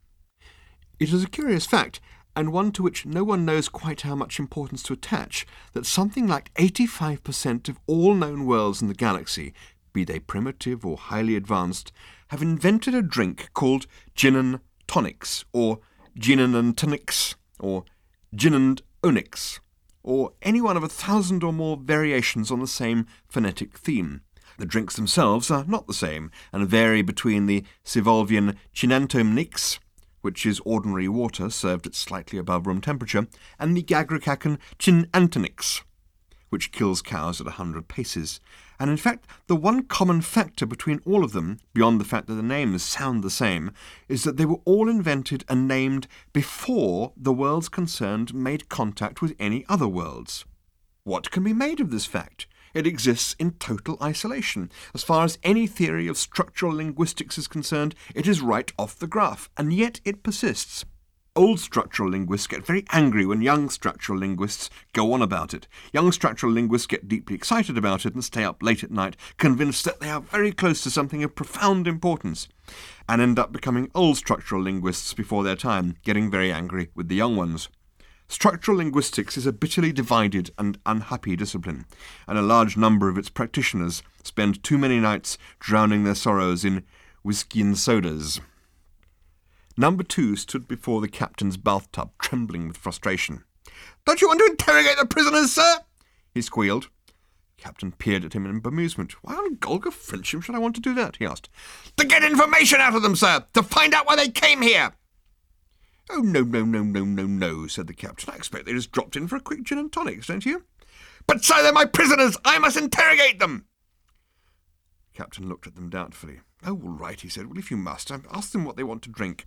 It is a curious fact, and one to which no one knows quite how much importance to attach, that something like eighty-five percent of all known worlds in the galaxy, be they primitive or highly advanced, have invented a drink called gin and tonics, or gin and tonics, or gin and onyx, or any one of a thousand or more variations on the same phonetic theme. The drinks themselves are not the same, and vary between the Sivolvian Chinantomnix, which is ordinary water served at slightly above room temperature, and the Gagracacan Chinantonix, which kills cows at a hundred paces. And in fact, the one common factor between all of them, beyond the fact that the names sound the same, is that they were all invented and named before the worlds concerned made contact with any other worlds. What can be made of this fact? It exists in total isolation. As far as any theory of structural linguistics is concerned, it is right off the graph, and yet it persists. Old structural linguists get very angry when young structural linguists go on about it. Young structural linguists get deeply excited about it and stay up late at night, convinced that they are very close to something of profound importance, and end up becoming old structural linguists before their time, getting very angry with the young ones. Structural linguistics is a bitterly divided and unhappy discipline, and a large number of its practitioners spend too many nights drowning their sorrows in whisky and sodas. Number two stood before the captain's bathtub, trembling with frustration. "Don't you want to interrogate the prisoners, sir?" he squealed. The captain peered at him in bemusement. "Why on Golga Frensham should I want to do that?" he asked. "To get information out of them, sir! To find out why they came here!" "Oh, no, no, no, no, no, no," said the captain. "I expect they just dropped in for a quick gin and tonics, don't you?" "But, sir, they're my prisoners! I must interrogate them!" The captain looked at them doubtfully. "Oh, all right," he said. "Well, if you must, ask them what they want to drink."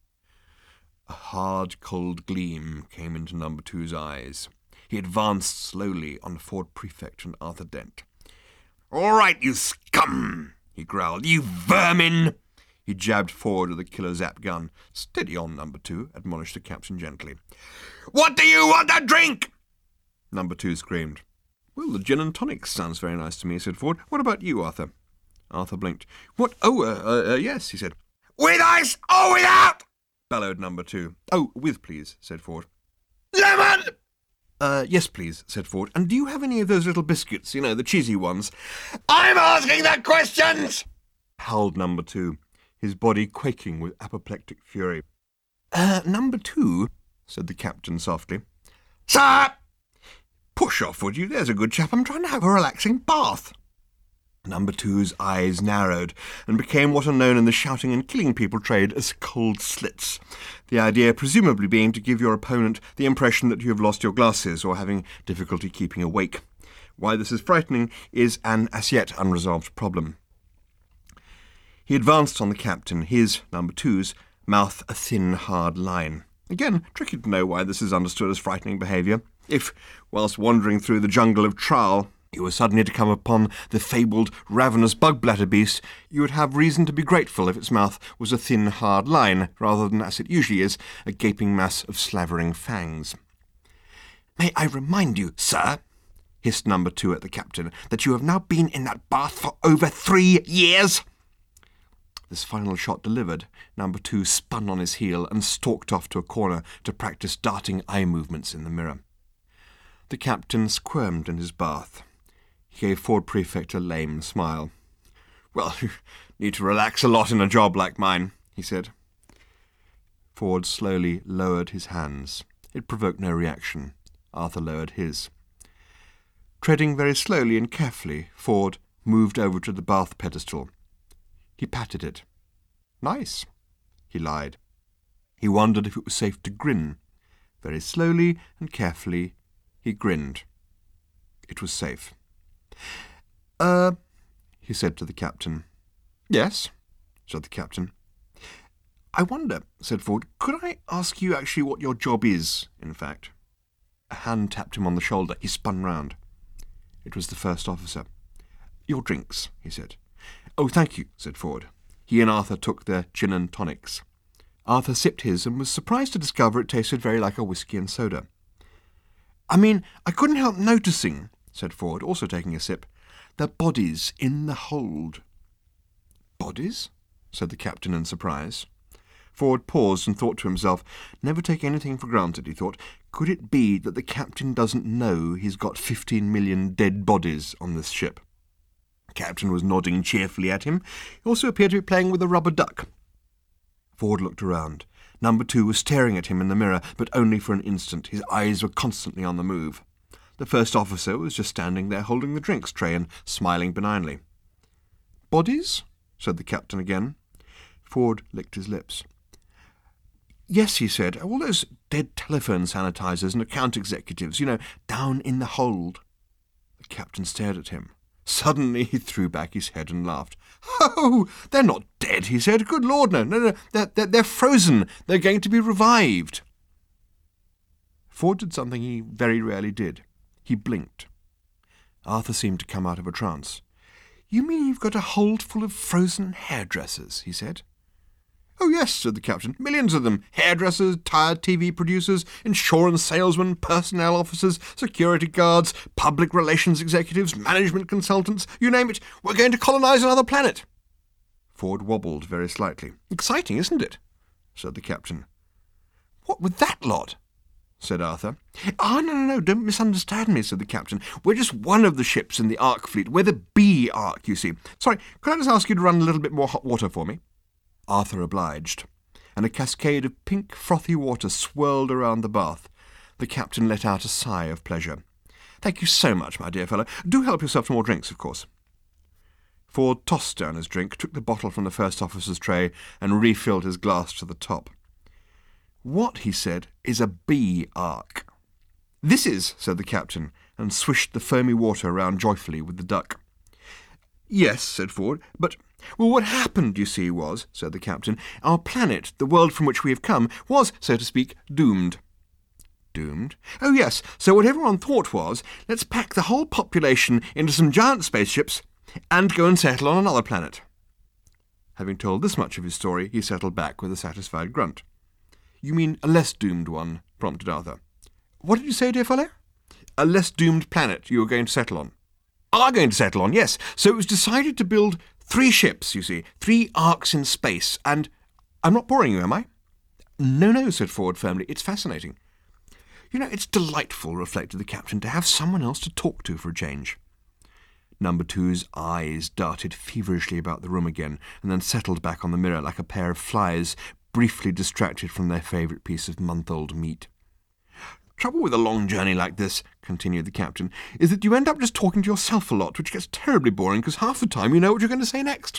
A hard, cold gleam came into number two's eyes. He advanced slowly on Ford Prefect and Arthur Dent. "All right, you scum!" he growled. "You vermin!" He jabbed forward with a killer zap gun. "Steady on, number two," admonished the captain gently. "What do you want to drink?" Number two screamed. "Well, the gin and tonics sounds very nice to me," said Ford. "What about you, Arthur?" Arthur blinked. "What? Oh, uh, uh, yes," he said. "With ice or without?" bellowed number two. "Oh, with, please," said Ford. "Lemon!" Uh, yes, please," said Ford. "And do you have any of those little biscuits, you know, the cheesy ones?" "I'm asking the questions!" howled number two, his body quaking with apoplectic fury. Uh, number two," said the captain softly. "Sir!" "Push off, would you? There's a good chap. I'm trying to have a relaxing bath." Number two's eyes narrowed and became what are known in the shouting and killing people trade as cold slits, the idea presumably being to give your opponent the impression that you have lost your glasses or having difficulty keeping awake. Why this is frightening is an as yet unresolved problem. He advanced on the captain, his, number two's, mouth a thin, hard line. Again, tricky to know why this is understood as frightening behaviour. If, whilst wandering through the jungle of Traal, you were suddenly to come upon the fabled ravenous bug-bladder beast, you would have reason to be grateful if its mouth was a thin, hard line, rather than, as it usually is, a gaping mass of slavering fangs. "May I remind you, sir," hissed number two at the captain, "that you have now been in that bath for over three years?" This final shot delivered, number two spun on his heel and stalked off to a corner to practice darting eye movements in the mirror. The captain squirmed in his bath. He gave Ford Prefect a lame smile. "Well, you need to relax a lot in a job like mine," he said. Ford slowly lowered his hands. It provoked no reaction. Arthur lowered his. Treading very slowly and carefully, Ford moved over to the bath pedestal. He patted it. "Nice," he lied. He wondered if it was safe to grin. Very slowly and carefully, he grinned. It was safe. Uh, he said to the captain. "Yes," said the captain. "I wonder," said Ford, "could I ask you actually what your job is, in fact?" A hand tapped him on the shoulder. He spun round. It was the first officer. "Your drinks," he said. "Oh, thank you," said Ford. He and Arthur took their gin and tonics. Arthur sipped his and was surprised to discover it tasted very like a whisky and soda. "I mean, I couldn't help noticing," said Ford, also taking a sip, "the bodies in the hold." "Bodies?" said the captain in surprise. Ford paused and thought to himself. Never take anything for granted, he thought. Could it be that the captain doesn't know he's got fifteen million dead bodies on this ship? The captain was nodding cheerfully at him. He also appeared to be playing with a rubber duck. Ford looked around. Number two was staring at him in the mirror, but only for an instant. His eyes were constantly on the move. The first officer was just standing there holding the drinks tray and smiling benignly. "Bodies?" said the captain again. Ford licked his lips. "Yes," he said, "all those dead telephone sanitizers and account executives, you know, down in the hold." The captain stared at him. Suddenly he threw back his head and laughed. "Oh, they're not dead," he said. "Good Lord, no, no, no, they're, they're, they're frozen. They're going to be revived." Ford did something he very rarely did. He blinked. Arthur seemed to come out of a trance. "You mean you've got a hold full of frozen hairdressers?" he said. "Oh, yes," said the captain. "Millions of them. Hairdressers, tired T V producers, insurance salesmen, personnel officers, security guards, public relations executives, management consultants, you name it. We're going to colonize another planet." Ford wobbled very slightly. "Exciting, isn't it?" said the captain. "What with that lot?" said Arthur. "Ah, no, no, no, don't misunderstand me," said the captain. "We're just one of the ships in the Ark fleet. We're the B Ark, you see. Sorry, could I just ask you to run a little bit more hot water for me?" Arthur obliged, and a cascade of pink, frothy water swirled around the bath. The captain let out a sigh of pleasure. "Thank you so much, my dear fellow. Do help yourself to more drinks, of course." Ford tossed down his drink, took the bottle from the first officer's tray, and refilled his glass to the top. "What," he said, "is a B Ark?" "This is," said the captain, and swished the foamy water round joyfully with the duck. "Yes," said Ford, "but—" "Well, what happened, you see, was," said the captain, "our planet, the world from which we have come, was, so to speak, doomed." "Doomed?" "Oh, yes. So what everyone thought was, let's pack the whole population into some giant spaceships and go and settle on another planet." Having told this much of his story, he settled back with a satisfied grunt. "You mean a less doomed one?" prompted Arthur. "What did you say, dear fellow?" "A less doomed planet you were going to settle on." "Are going to settle on, yes. So it was decided to build three ships, you see, three arcs in space, and— I'm not boring you, am I?" "No, no," said Ford firmly. "It's fascinating." "You know, it's delightful," reflected the captain, "to have someone else to talk to for a change." Number two's eyes darted feverishly about the room again, and then settled back on the mirror like a pair of flies briefly distracted from their favourite piece of month-old meat. "Trouble with a long journey like this," continued the captain, "is that you end up just talking to yourself a lot, which gets terribly boring because half the time you know what you're going to say next."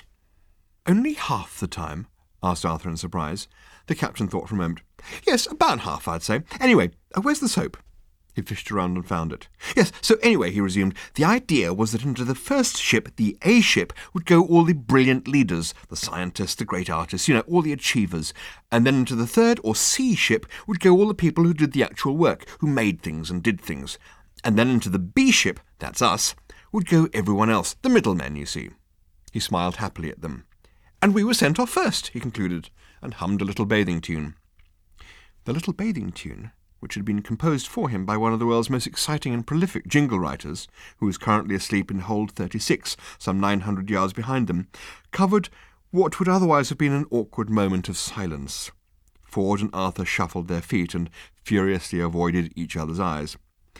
"Only half the time?" asked Arthur in surprise. The captain thought for a moment. "Yes, about half, I'd say. Anyway, uh, where's the soap?" He fished around and found it. "Yes, so anyway," he resumed, "the idea was that into the first ship, the A ship, would go all the brilliant leaders, the scientists, the great artists, you know, all the achievers. And then into the third, or C ship, would go all the people who did the actual work, who made things and did things. And then into the B ship, that's us, would go everyone else, the middlemen, you see." He smiled happily at them. "And we were sent off first," he concluded, and hummed a little bathing tune. The little bathing tune, which had been composed for him by one of the world's most exciting and prolific jingle writers, who was currently asleep in hold thirty-six, some nine hundred yards behind them, covered what would otherwise have been an awkward moment of silence. Ford and Arthur shuffled their feet and furiously avoided each other's eyes.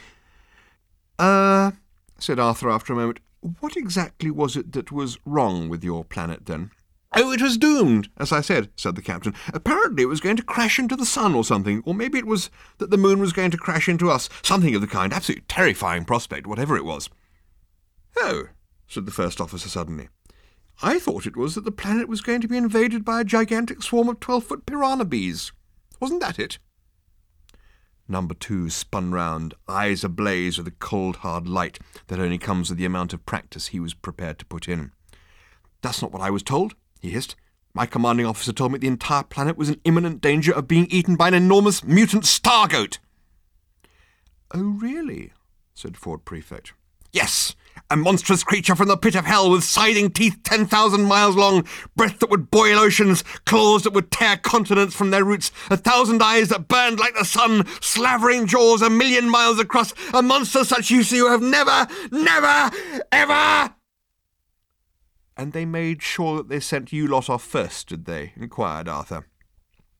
Uh, said Arthur after a moment, "what exactly was it that was wrong with your planet, then?" "Oh, it was doomed, as I said," said the captain. "Apparently it was going to crash into the sun or something, or maybe it was that the moon was going to crash into us. Something of the kind. Absolutely terrifying prospect, whatever it was." "Oh," said the first officer suddenly. "I thought it was that the planet was going to be invaded by a gigantic swarm of twelve-foot piranha bees. Wasn't that it?" Number two spun round, eyes ablaze with a cold, hard light that only comes with the amount of practice he was prepared to put in. "That's not what I was told," he hissed. "My commanding officer told me the entire planet was in imminent danger of being eaten by an enormous mutant star goat." "Oh, really?" said Ford Prefect. "Yes, a monstrous creature from the pit of hell with scything teeth ten thousand miles long, breath that would boil oceans, claws that would tear continents from their roots, a thousand eyes that burned like the sun, slavering jaws a million miles across, a monster such you see you have never, never, ever—" "And they made sure that they sent you lot off first, did they?" inquired Arthur.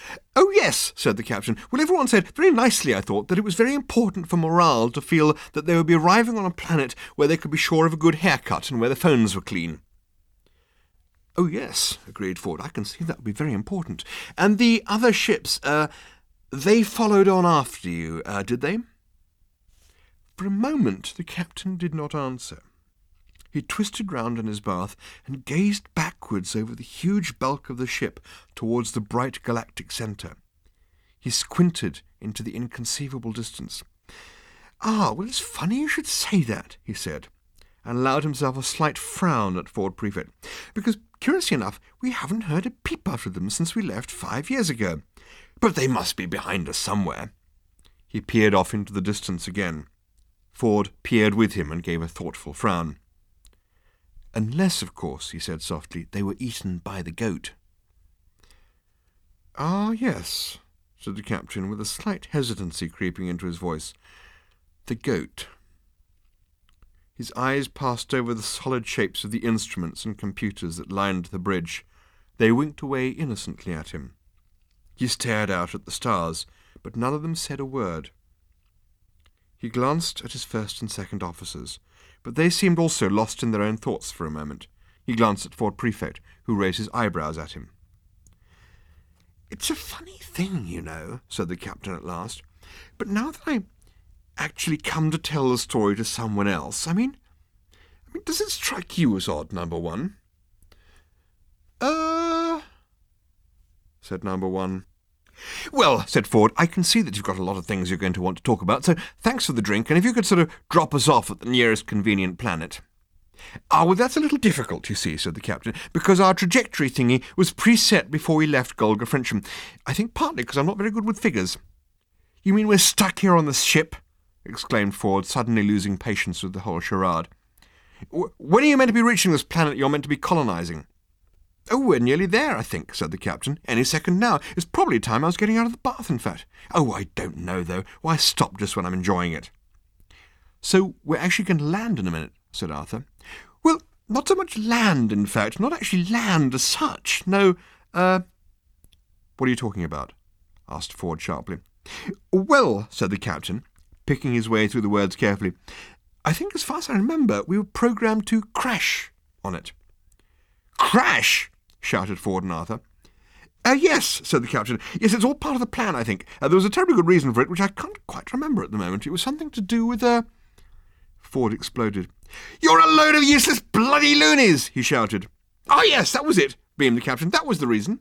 "Oh, yes," said the captain. "Well, everyone said, very nicely, I thought, that it was very important for morale to feel that they would be arriving on a planet where they could be sure of a good haircut and where the phones were clean." "Oh, yes," agreed Ford. "I can see that would be very important. And the other ships, uh, they followed on after you, uh, did they?" For a moment the captain did not answer. He twisted round in his bath and gazed backwards over the huge bulk of the ship towards the bright galactic centre. He squinted into the inconceivable distance. "Ah, well, it's funny you should say that," he said, and allowed himself a slight frown at Ford Prefect, "because, curiously enough, we haven't heard a peep out of them since we left five years ago. But they must be behind us somewhere." He peered off into the distance again. Ford peered with him and gave a thoughtful frown. "Unless, of course," he said softly, "they were eaten by the goat." "Ah, yes," said the captain, with a slight hesitancy creeping into his voice. "The goat." His eyes passed over the solid shapes of the instruments and computers that lined the bridge. They winked away innocently at him. He stared out at the stars, but none of them said a word. He glanced at his first and second officers, but they seemed also lost in their own thoughts for a moment. He glanced at Ford Prefect, who raised his eyebrows at him. "It's a funny thing, you know," said the captain at last, "but now that I actually come to tell the story to someone else, I mean, I mean, does it strike you as odd, number one?" Uh, said number one. "Well," said Ford, "I can see that you've got a lot of things you're going to want to talk about, so thanks for the drink, and if you could sort of drop us off at the nearest convenient planet." "Ah, well, that's a little difficult, you see," said the captain, "because our trajectory thingy was preset before we left Golga Frencham. I think partly because I'm not very good with figures." "You mean we're stuck here on this ship?" exclaimed Ford, suddenly losing patience with the whole charade. "When are you meant to be reaching this planet you're meant to be colonising?" "Oh, we're nearly there, I think," said the captain. "Any second now. It's probably time I was getting out of the bath, in fact. Oh, I don't know, though. Why stop just when I'm enjoying it?" "So we're actually going to land in a minute," said Arthur. "Well, not so much land, in fact. Not actually land as such. No, uh... "What are you talking about?" asked Ford sharply. "Well," said the captain, picking his way through the words carefully, "I think, as far as I remember, we were programmed to crash on it." "Crash!" shouted Ford and Arthur. Uh, yes, said the captain. "Yes, it's all part of the plan, I think. Uh, there was a terribly good reason for it, which I can't quite remember at the moment. It was something to do with, uh... Ford exploded. "You're a load of useless bloody loonies!" he shouted. "Oh, yes, that was it," beamed the captain. "That was the reason."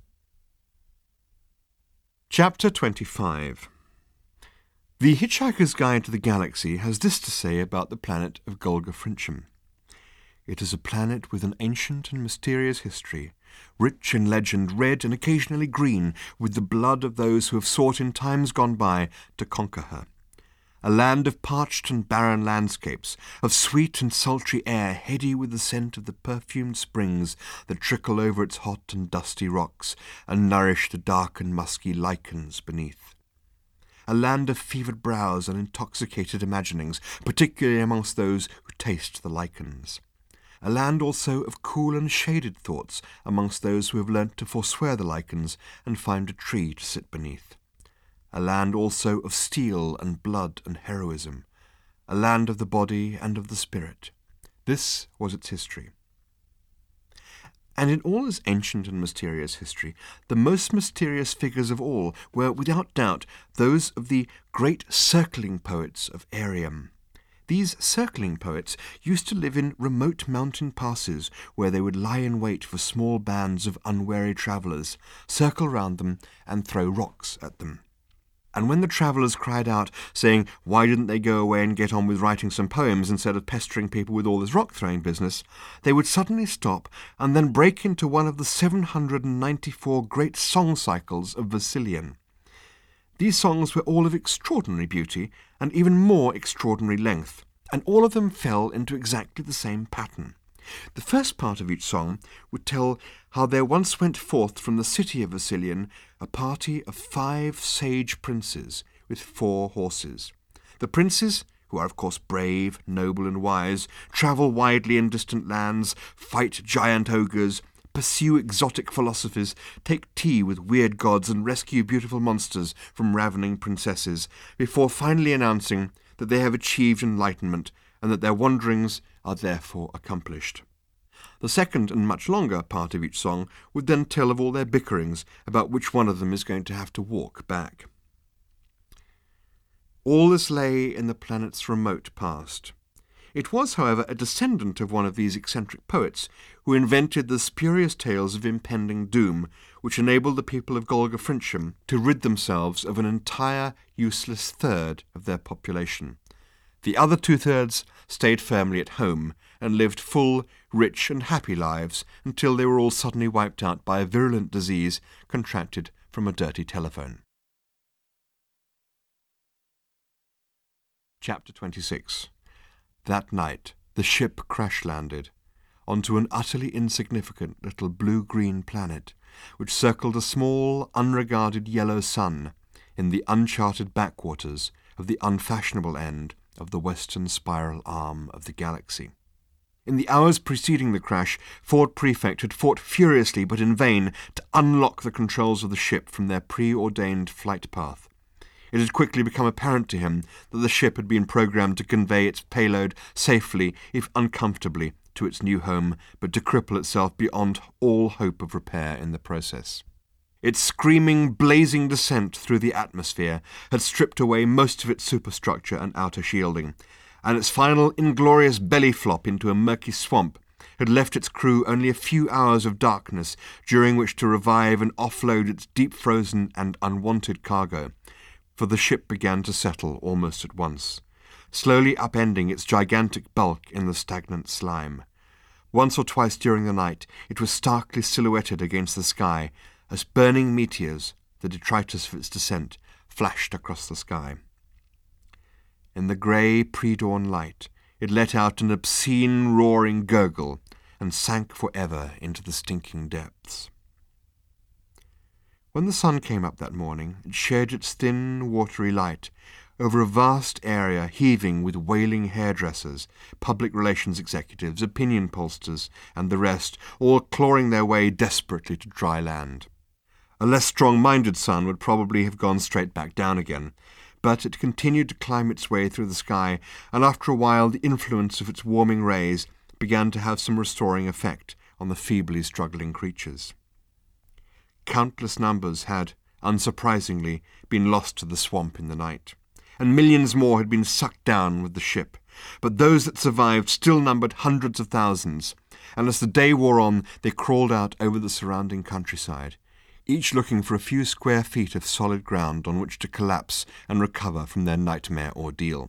Chapter twenty-five. The Hitchhiker's Guide to the Galaxy has this to say about the planet of Golga Frencham. It is a planet with an ancient and mysterious history, rich in legend, red and occasionally green with the blood of those who have sought in times gone by to conquer her. A land of parched and barren landscapes, of sweet and sultry air heady with the scent of the perfumed springs that trickle over its hot and dusty rocks and nourish the dark and musky lichens beneath. A land of fevered brows and intoxicated imaginings, particularly amongst those who taste the lichens. A land also of cool and shaded thoughts amongst those who have learnt to forswear the lichens and find a tree to sit beneath. A land also of steel and blood and heroism. A land of the body and of the spirit. This was its history. And in all this ancient and mysterious history, the most mysterious figures of all were, without doubt, those of the great circling poets of Arium. These circling poets used to live in remote mountain passes where they would lie in wait for small bands of unwary travellers, circle round them, and throw rocks at them. And when the travellers cried out, saying, why didn't they go away and get on with writing some poems instead of pestering people with all this rock-throwing business, they would suddenly stop and then break into one of the seven hundred ninety-four great song cycles of Vasilian. These songs were all of extraordinary beauty and even more extraordinary length, and all of them fell into exactly the same pattern. The first part of each song would tell how there once went forth from the city of Vasilian a party of five sage princes with four horses. The princes, who are of course brave, noble and wise, travel widely in distant lands, fight giant ogres, pursue exotic philosophies, take tea with weird gods, and rescue beautiful monsters from ravening princesses, before finally announcing that they have achieved enlightenment and that their wanderings are therefore accomplished. The second and much longer part of each song would then tell of all their bickerings about which one of them is going to have to walk back. All this lay in the planet's remote past. It was, however, a descendant of one of these eccentric poets who invented the spurious tales of impending doom, which enabled the people of Golga Frincham to rid themselves of an entire useless third of their population. The other two-thirds stayed firmly at home and lived full, rich and happy lives until they were all suddenly wiped out by a virulent disease contracted from a dirty telephone. Chapter twenty-six. That night the ship crash-landed onto an utterly insignificant little blue-green planet which circled a small, unregarded yellow sun in the uncharted backwaters of the unfashionable end of the western spiral arm of the galaxy. In the hours preceding the crash, Ford Prefect had fought furiously but in vain to unlock the controls of the ship from their preordained flight path. It had quickly become apparent to him that the ship had been programmed to convey its payload safely, if uncomfortably, to its new home, but to cripple itself beyond all hope of repair in the process. Its screaming, blazing descent through the atmosphere had stripped away most of its superstructure and outer shielding, and its final inglorious belly flop into a murky swamp had left its crew only a few hours of darkness during which to revive and offload its deep-frozen and unwanted cargo, for the ship began to settle almost at once, slowly upending its gigantic bulk in the stagnant slime. Once or twice during the night it was starkly silhouetted against the sky as burning meteors, the detritus of its descent, flashed across the sky. In the grey pre-dawn light it let out an obscene roaring gurgle and sank forever into the stinking depths. When the sun came up that morning, it shed its thin, watery light over a vast area heaving with wailing hairdressers, public relations executives, opinion pollsters, and the rest, all clawing their way desperately to dry land. A less strong-minded sun would probably have gone straight back down again, but it continued to climb its way through the sky, and after a while the influence of its warming rays began to have some restoring effect on the feebly struggling creatures. Countless numbers had, unsurprisingly, been lost to the swamp in the night, and millions more had been sucked down with the ship, but those that survived still numbered hundreds of thousands, and as the day wore on they crawled out over the surrounding countryside, each looking for a few square feet of solid ground on which to collapse and recover from their nightmare ordeal.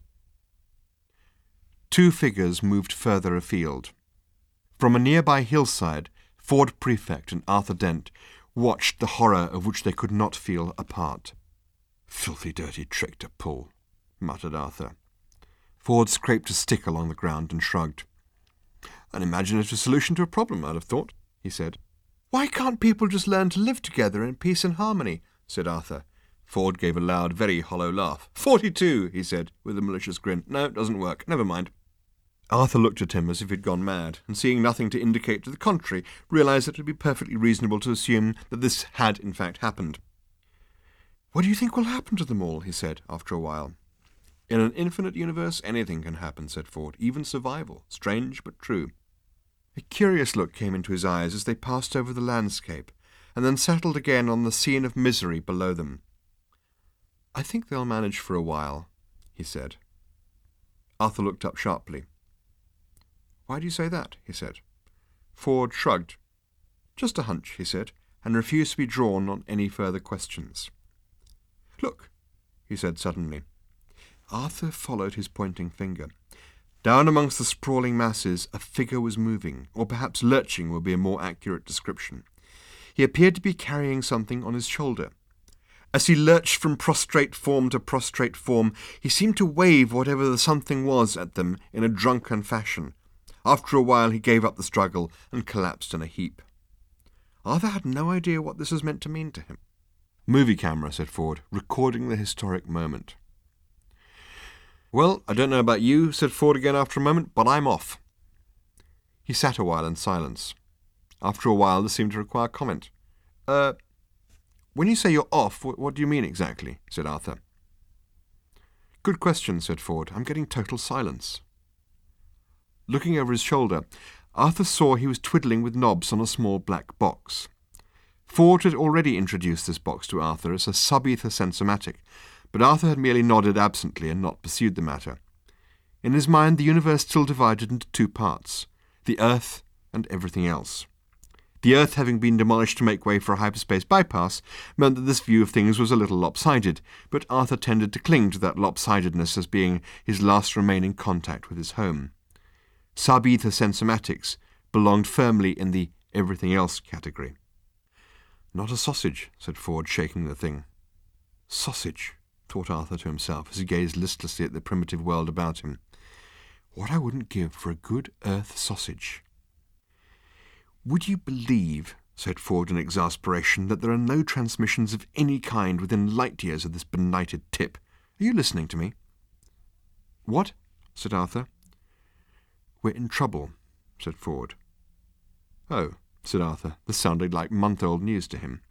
Two figures moved further afield. From a nearby hillside, Ford Prefect and Arthur Dent watched the horror of which they could not feel a part. "Filthy dirty trick to pull," muttered Arthur. Ford scraped a stick along the ground and shrugged. "An imaginative solution to a problem, I'd have thought," he said. "Why can't people just learn to live together in peace and harmony?" said Arthur. Ford gave a loud, very hollow laugh. Forty-two, he said, with a malicious grin. "No, it doesn't work. Never mind." Arthur looked at him as if he'd gone mad, and seeing nothing to indicate to the contrary, realized that it would be perfectly reasonable to assume that this had in fact happened. "What do you think will happen to them all?" he said, after a while. "In an infinite universe, anything can happen," said Ford, "even survival. Strange, but true." A curious look came into his eyes as they passed over the landscape, and then settled again on the scene of misery below them. "I think they'll manage for a while," he said. Arthur looked up sharply. "Why do you say that?" he said. Ford shrugged. "Just a hunch," he said, and refused to be drawn on any further questions. "Look," he said suddenly. Arthur followed his pointing finger. Down amongst the sprawling masses a figure was moving, or perhaps lurching would be a more accurate description. He appeared to be carrying something on his shoulder. As he lurched from prostrate form to prostrate form, he seemed to wave whatever the something was at them in a drunken fashion. After a while he gave up the struggle and collapsed in a heap. Arthur had no idea what this was meant to mean to him. "Movie camera," said Ford, recording the historic moment. "Well, I don't know about you," said Ford again after a moment, "but I'm off." He sat a while in silence. After a while, this seemed to require comment. Uh, when you say you're off, what, what do you mean exactly? Said Arthur. Good question, said Ford. I'm getting total silence. Looking over his shoulder, Arthur saw he was twiddling with knobs on a small black box. Ford had already introduced this box to Arthur as a sub-ether sensomatic, but Arthur had merely nodded absently and not pursued the matter. In his mind, the universe still divided into two parts, the Earth and everything else. The Earth, having been demolished to make way for a hyperspace bypass, meant that this view of things was a little lopsided, but Arthur tended to cling to that lopsidedness as being his last remaining contact with his home. Sub-ether sensomatics belonged firmly in the everything else category. Not a sausage, said Ford, shaking the thing. Sausage, thought Arthur to himself as he gazed listlessly at the primitive world about him. What I wouldn't give for a good Earth sausage. Would you believe, said Ford in exasperation, that there are no transmissions of any kind within light years of this benighted tip? Are you listening to me? What? Said Arthur. We're in trouble, said Ford. Oh, said Arthur. This sounded like month-old news to him.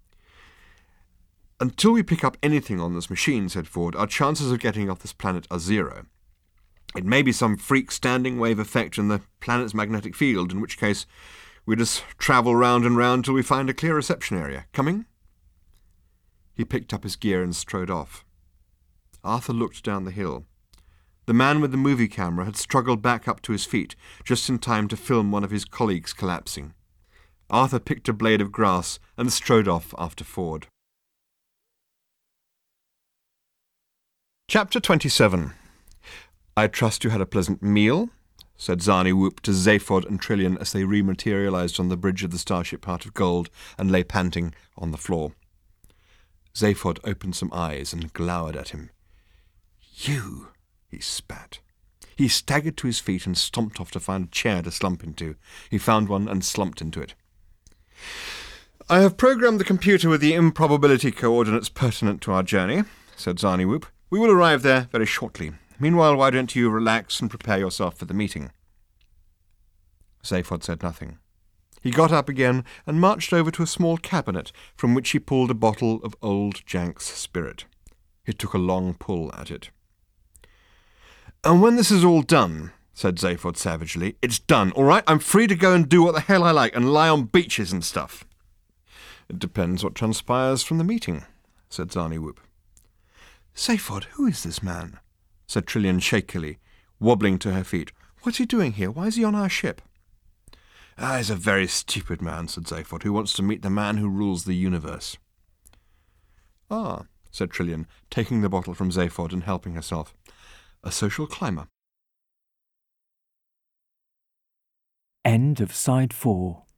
Until we pick up anything on this machine, said Ford, our chances of getting off this planet are zero. It may be some freak standing wave effect in the planet's magnetic field, in which case we just travel round and round till we find a clear reception area. Coming? He picked up his gear and strode off. Arthur looked down the hill. The man with the movie camera had struggled back up to his feet, just in time to film one of his colleagues collapsing. Arthur picked a blade of grass and strode off after Ford. Chapter twenty-seven. I trust you had a pleasant meal, said Zani Whoop to Zaphod and Trillian as they rematerialized on the bridge of the starship Heart of Gold and lay panting on the floor. Zaphod opened some eyes and glowered at him. You, he spat. He staggered to his feet and stomped off to find a chair to slump into. He found one and slumped into it. I have programmed the computer with the improbability coordinates pertinent to our journey, said Zani Whoop. We will arrive there very shortly. Meanwhile, why don't you relax and prepare yourself for the meeting? Zaphod said nothing. He got up again and marched over to a small cabinet from which he pulled a bottle of old Jank's spirit. He took a long pull at it. And when this is all done, said Zaphod savagely, it's done, all right? I'm free to go and do what the hell I like and lie on beaches and stuff. It depends what transpires from the meeting, said Zani Whoop. Zaphod, who is this man? Said Trillian shakily, wobbling to her feet. What's he doing here? Why is he on our ship? Ah, he's a very stupid man, said Zaphod, who wants to meet the man who rules the universe. Ah, said Trillian, taking the bottle from Zaphod and helping herself. A social climber. End of Side four.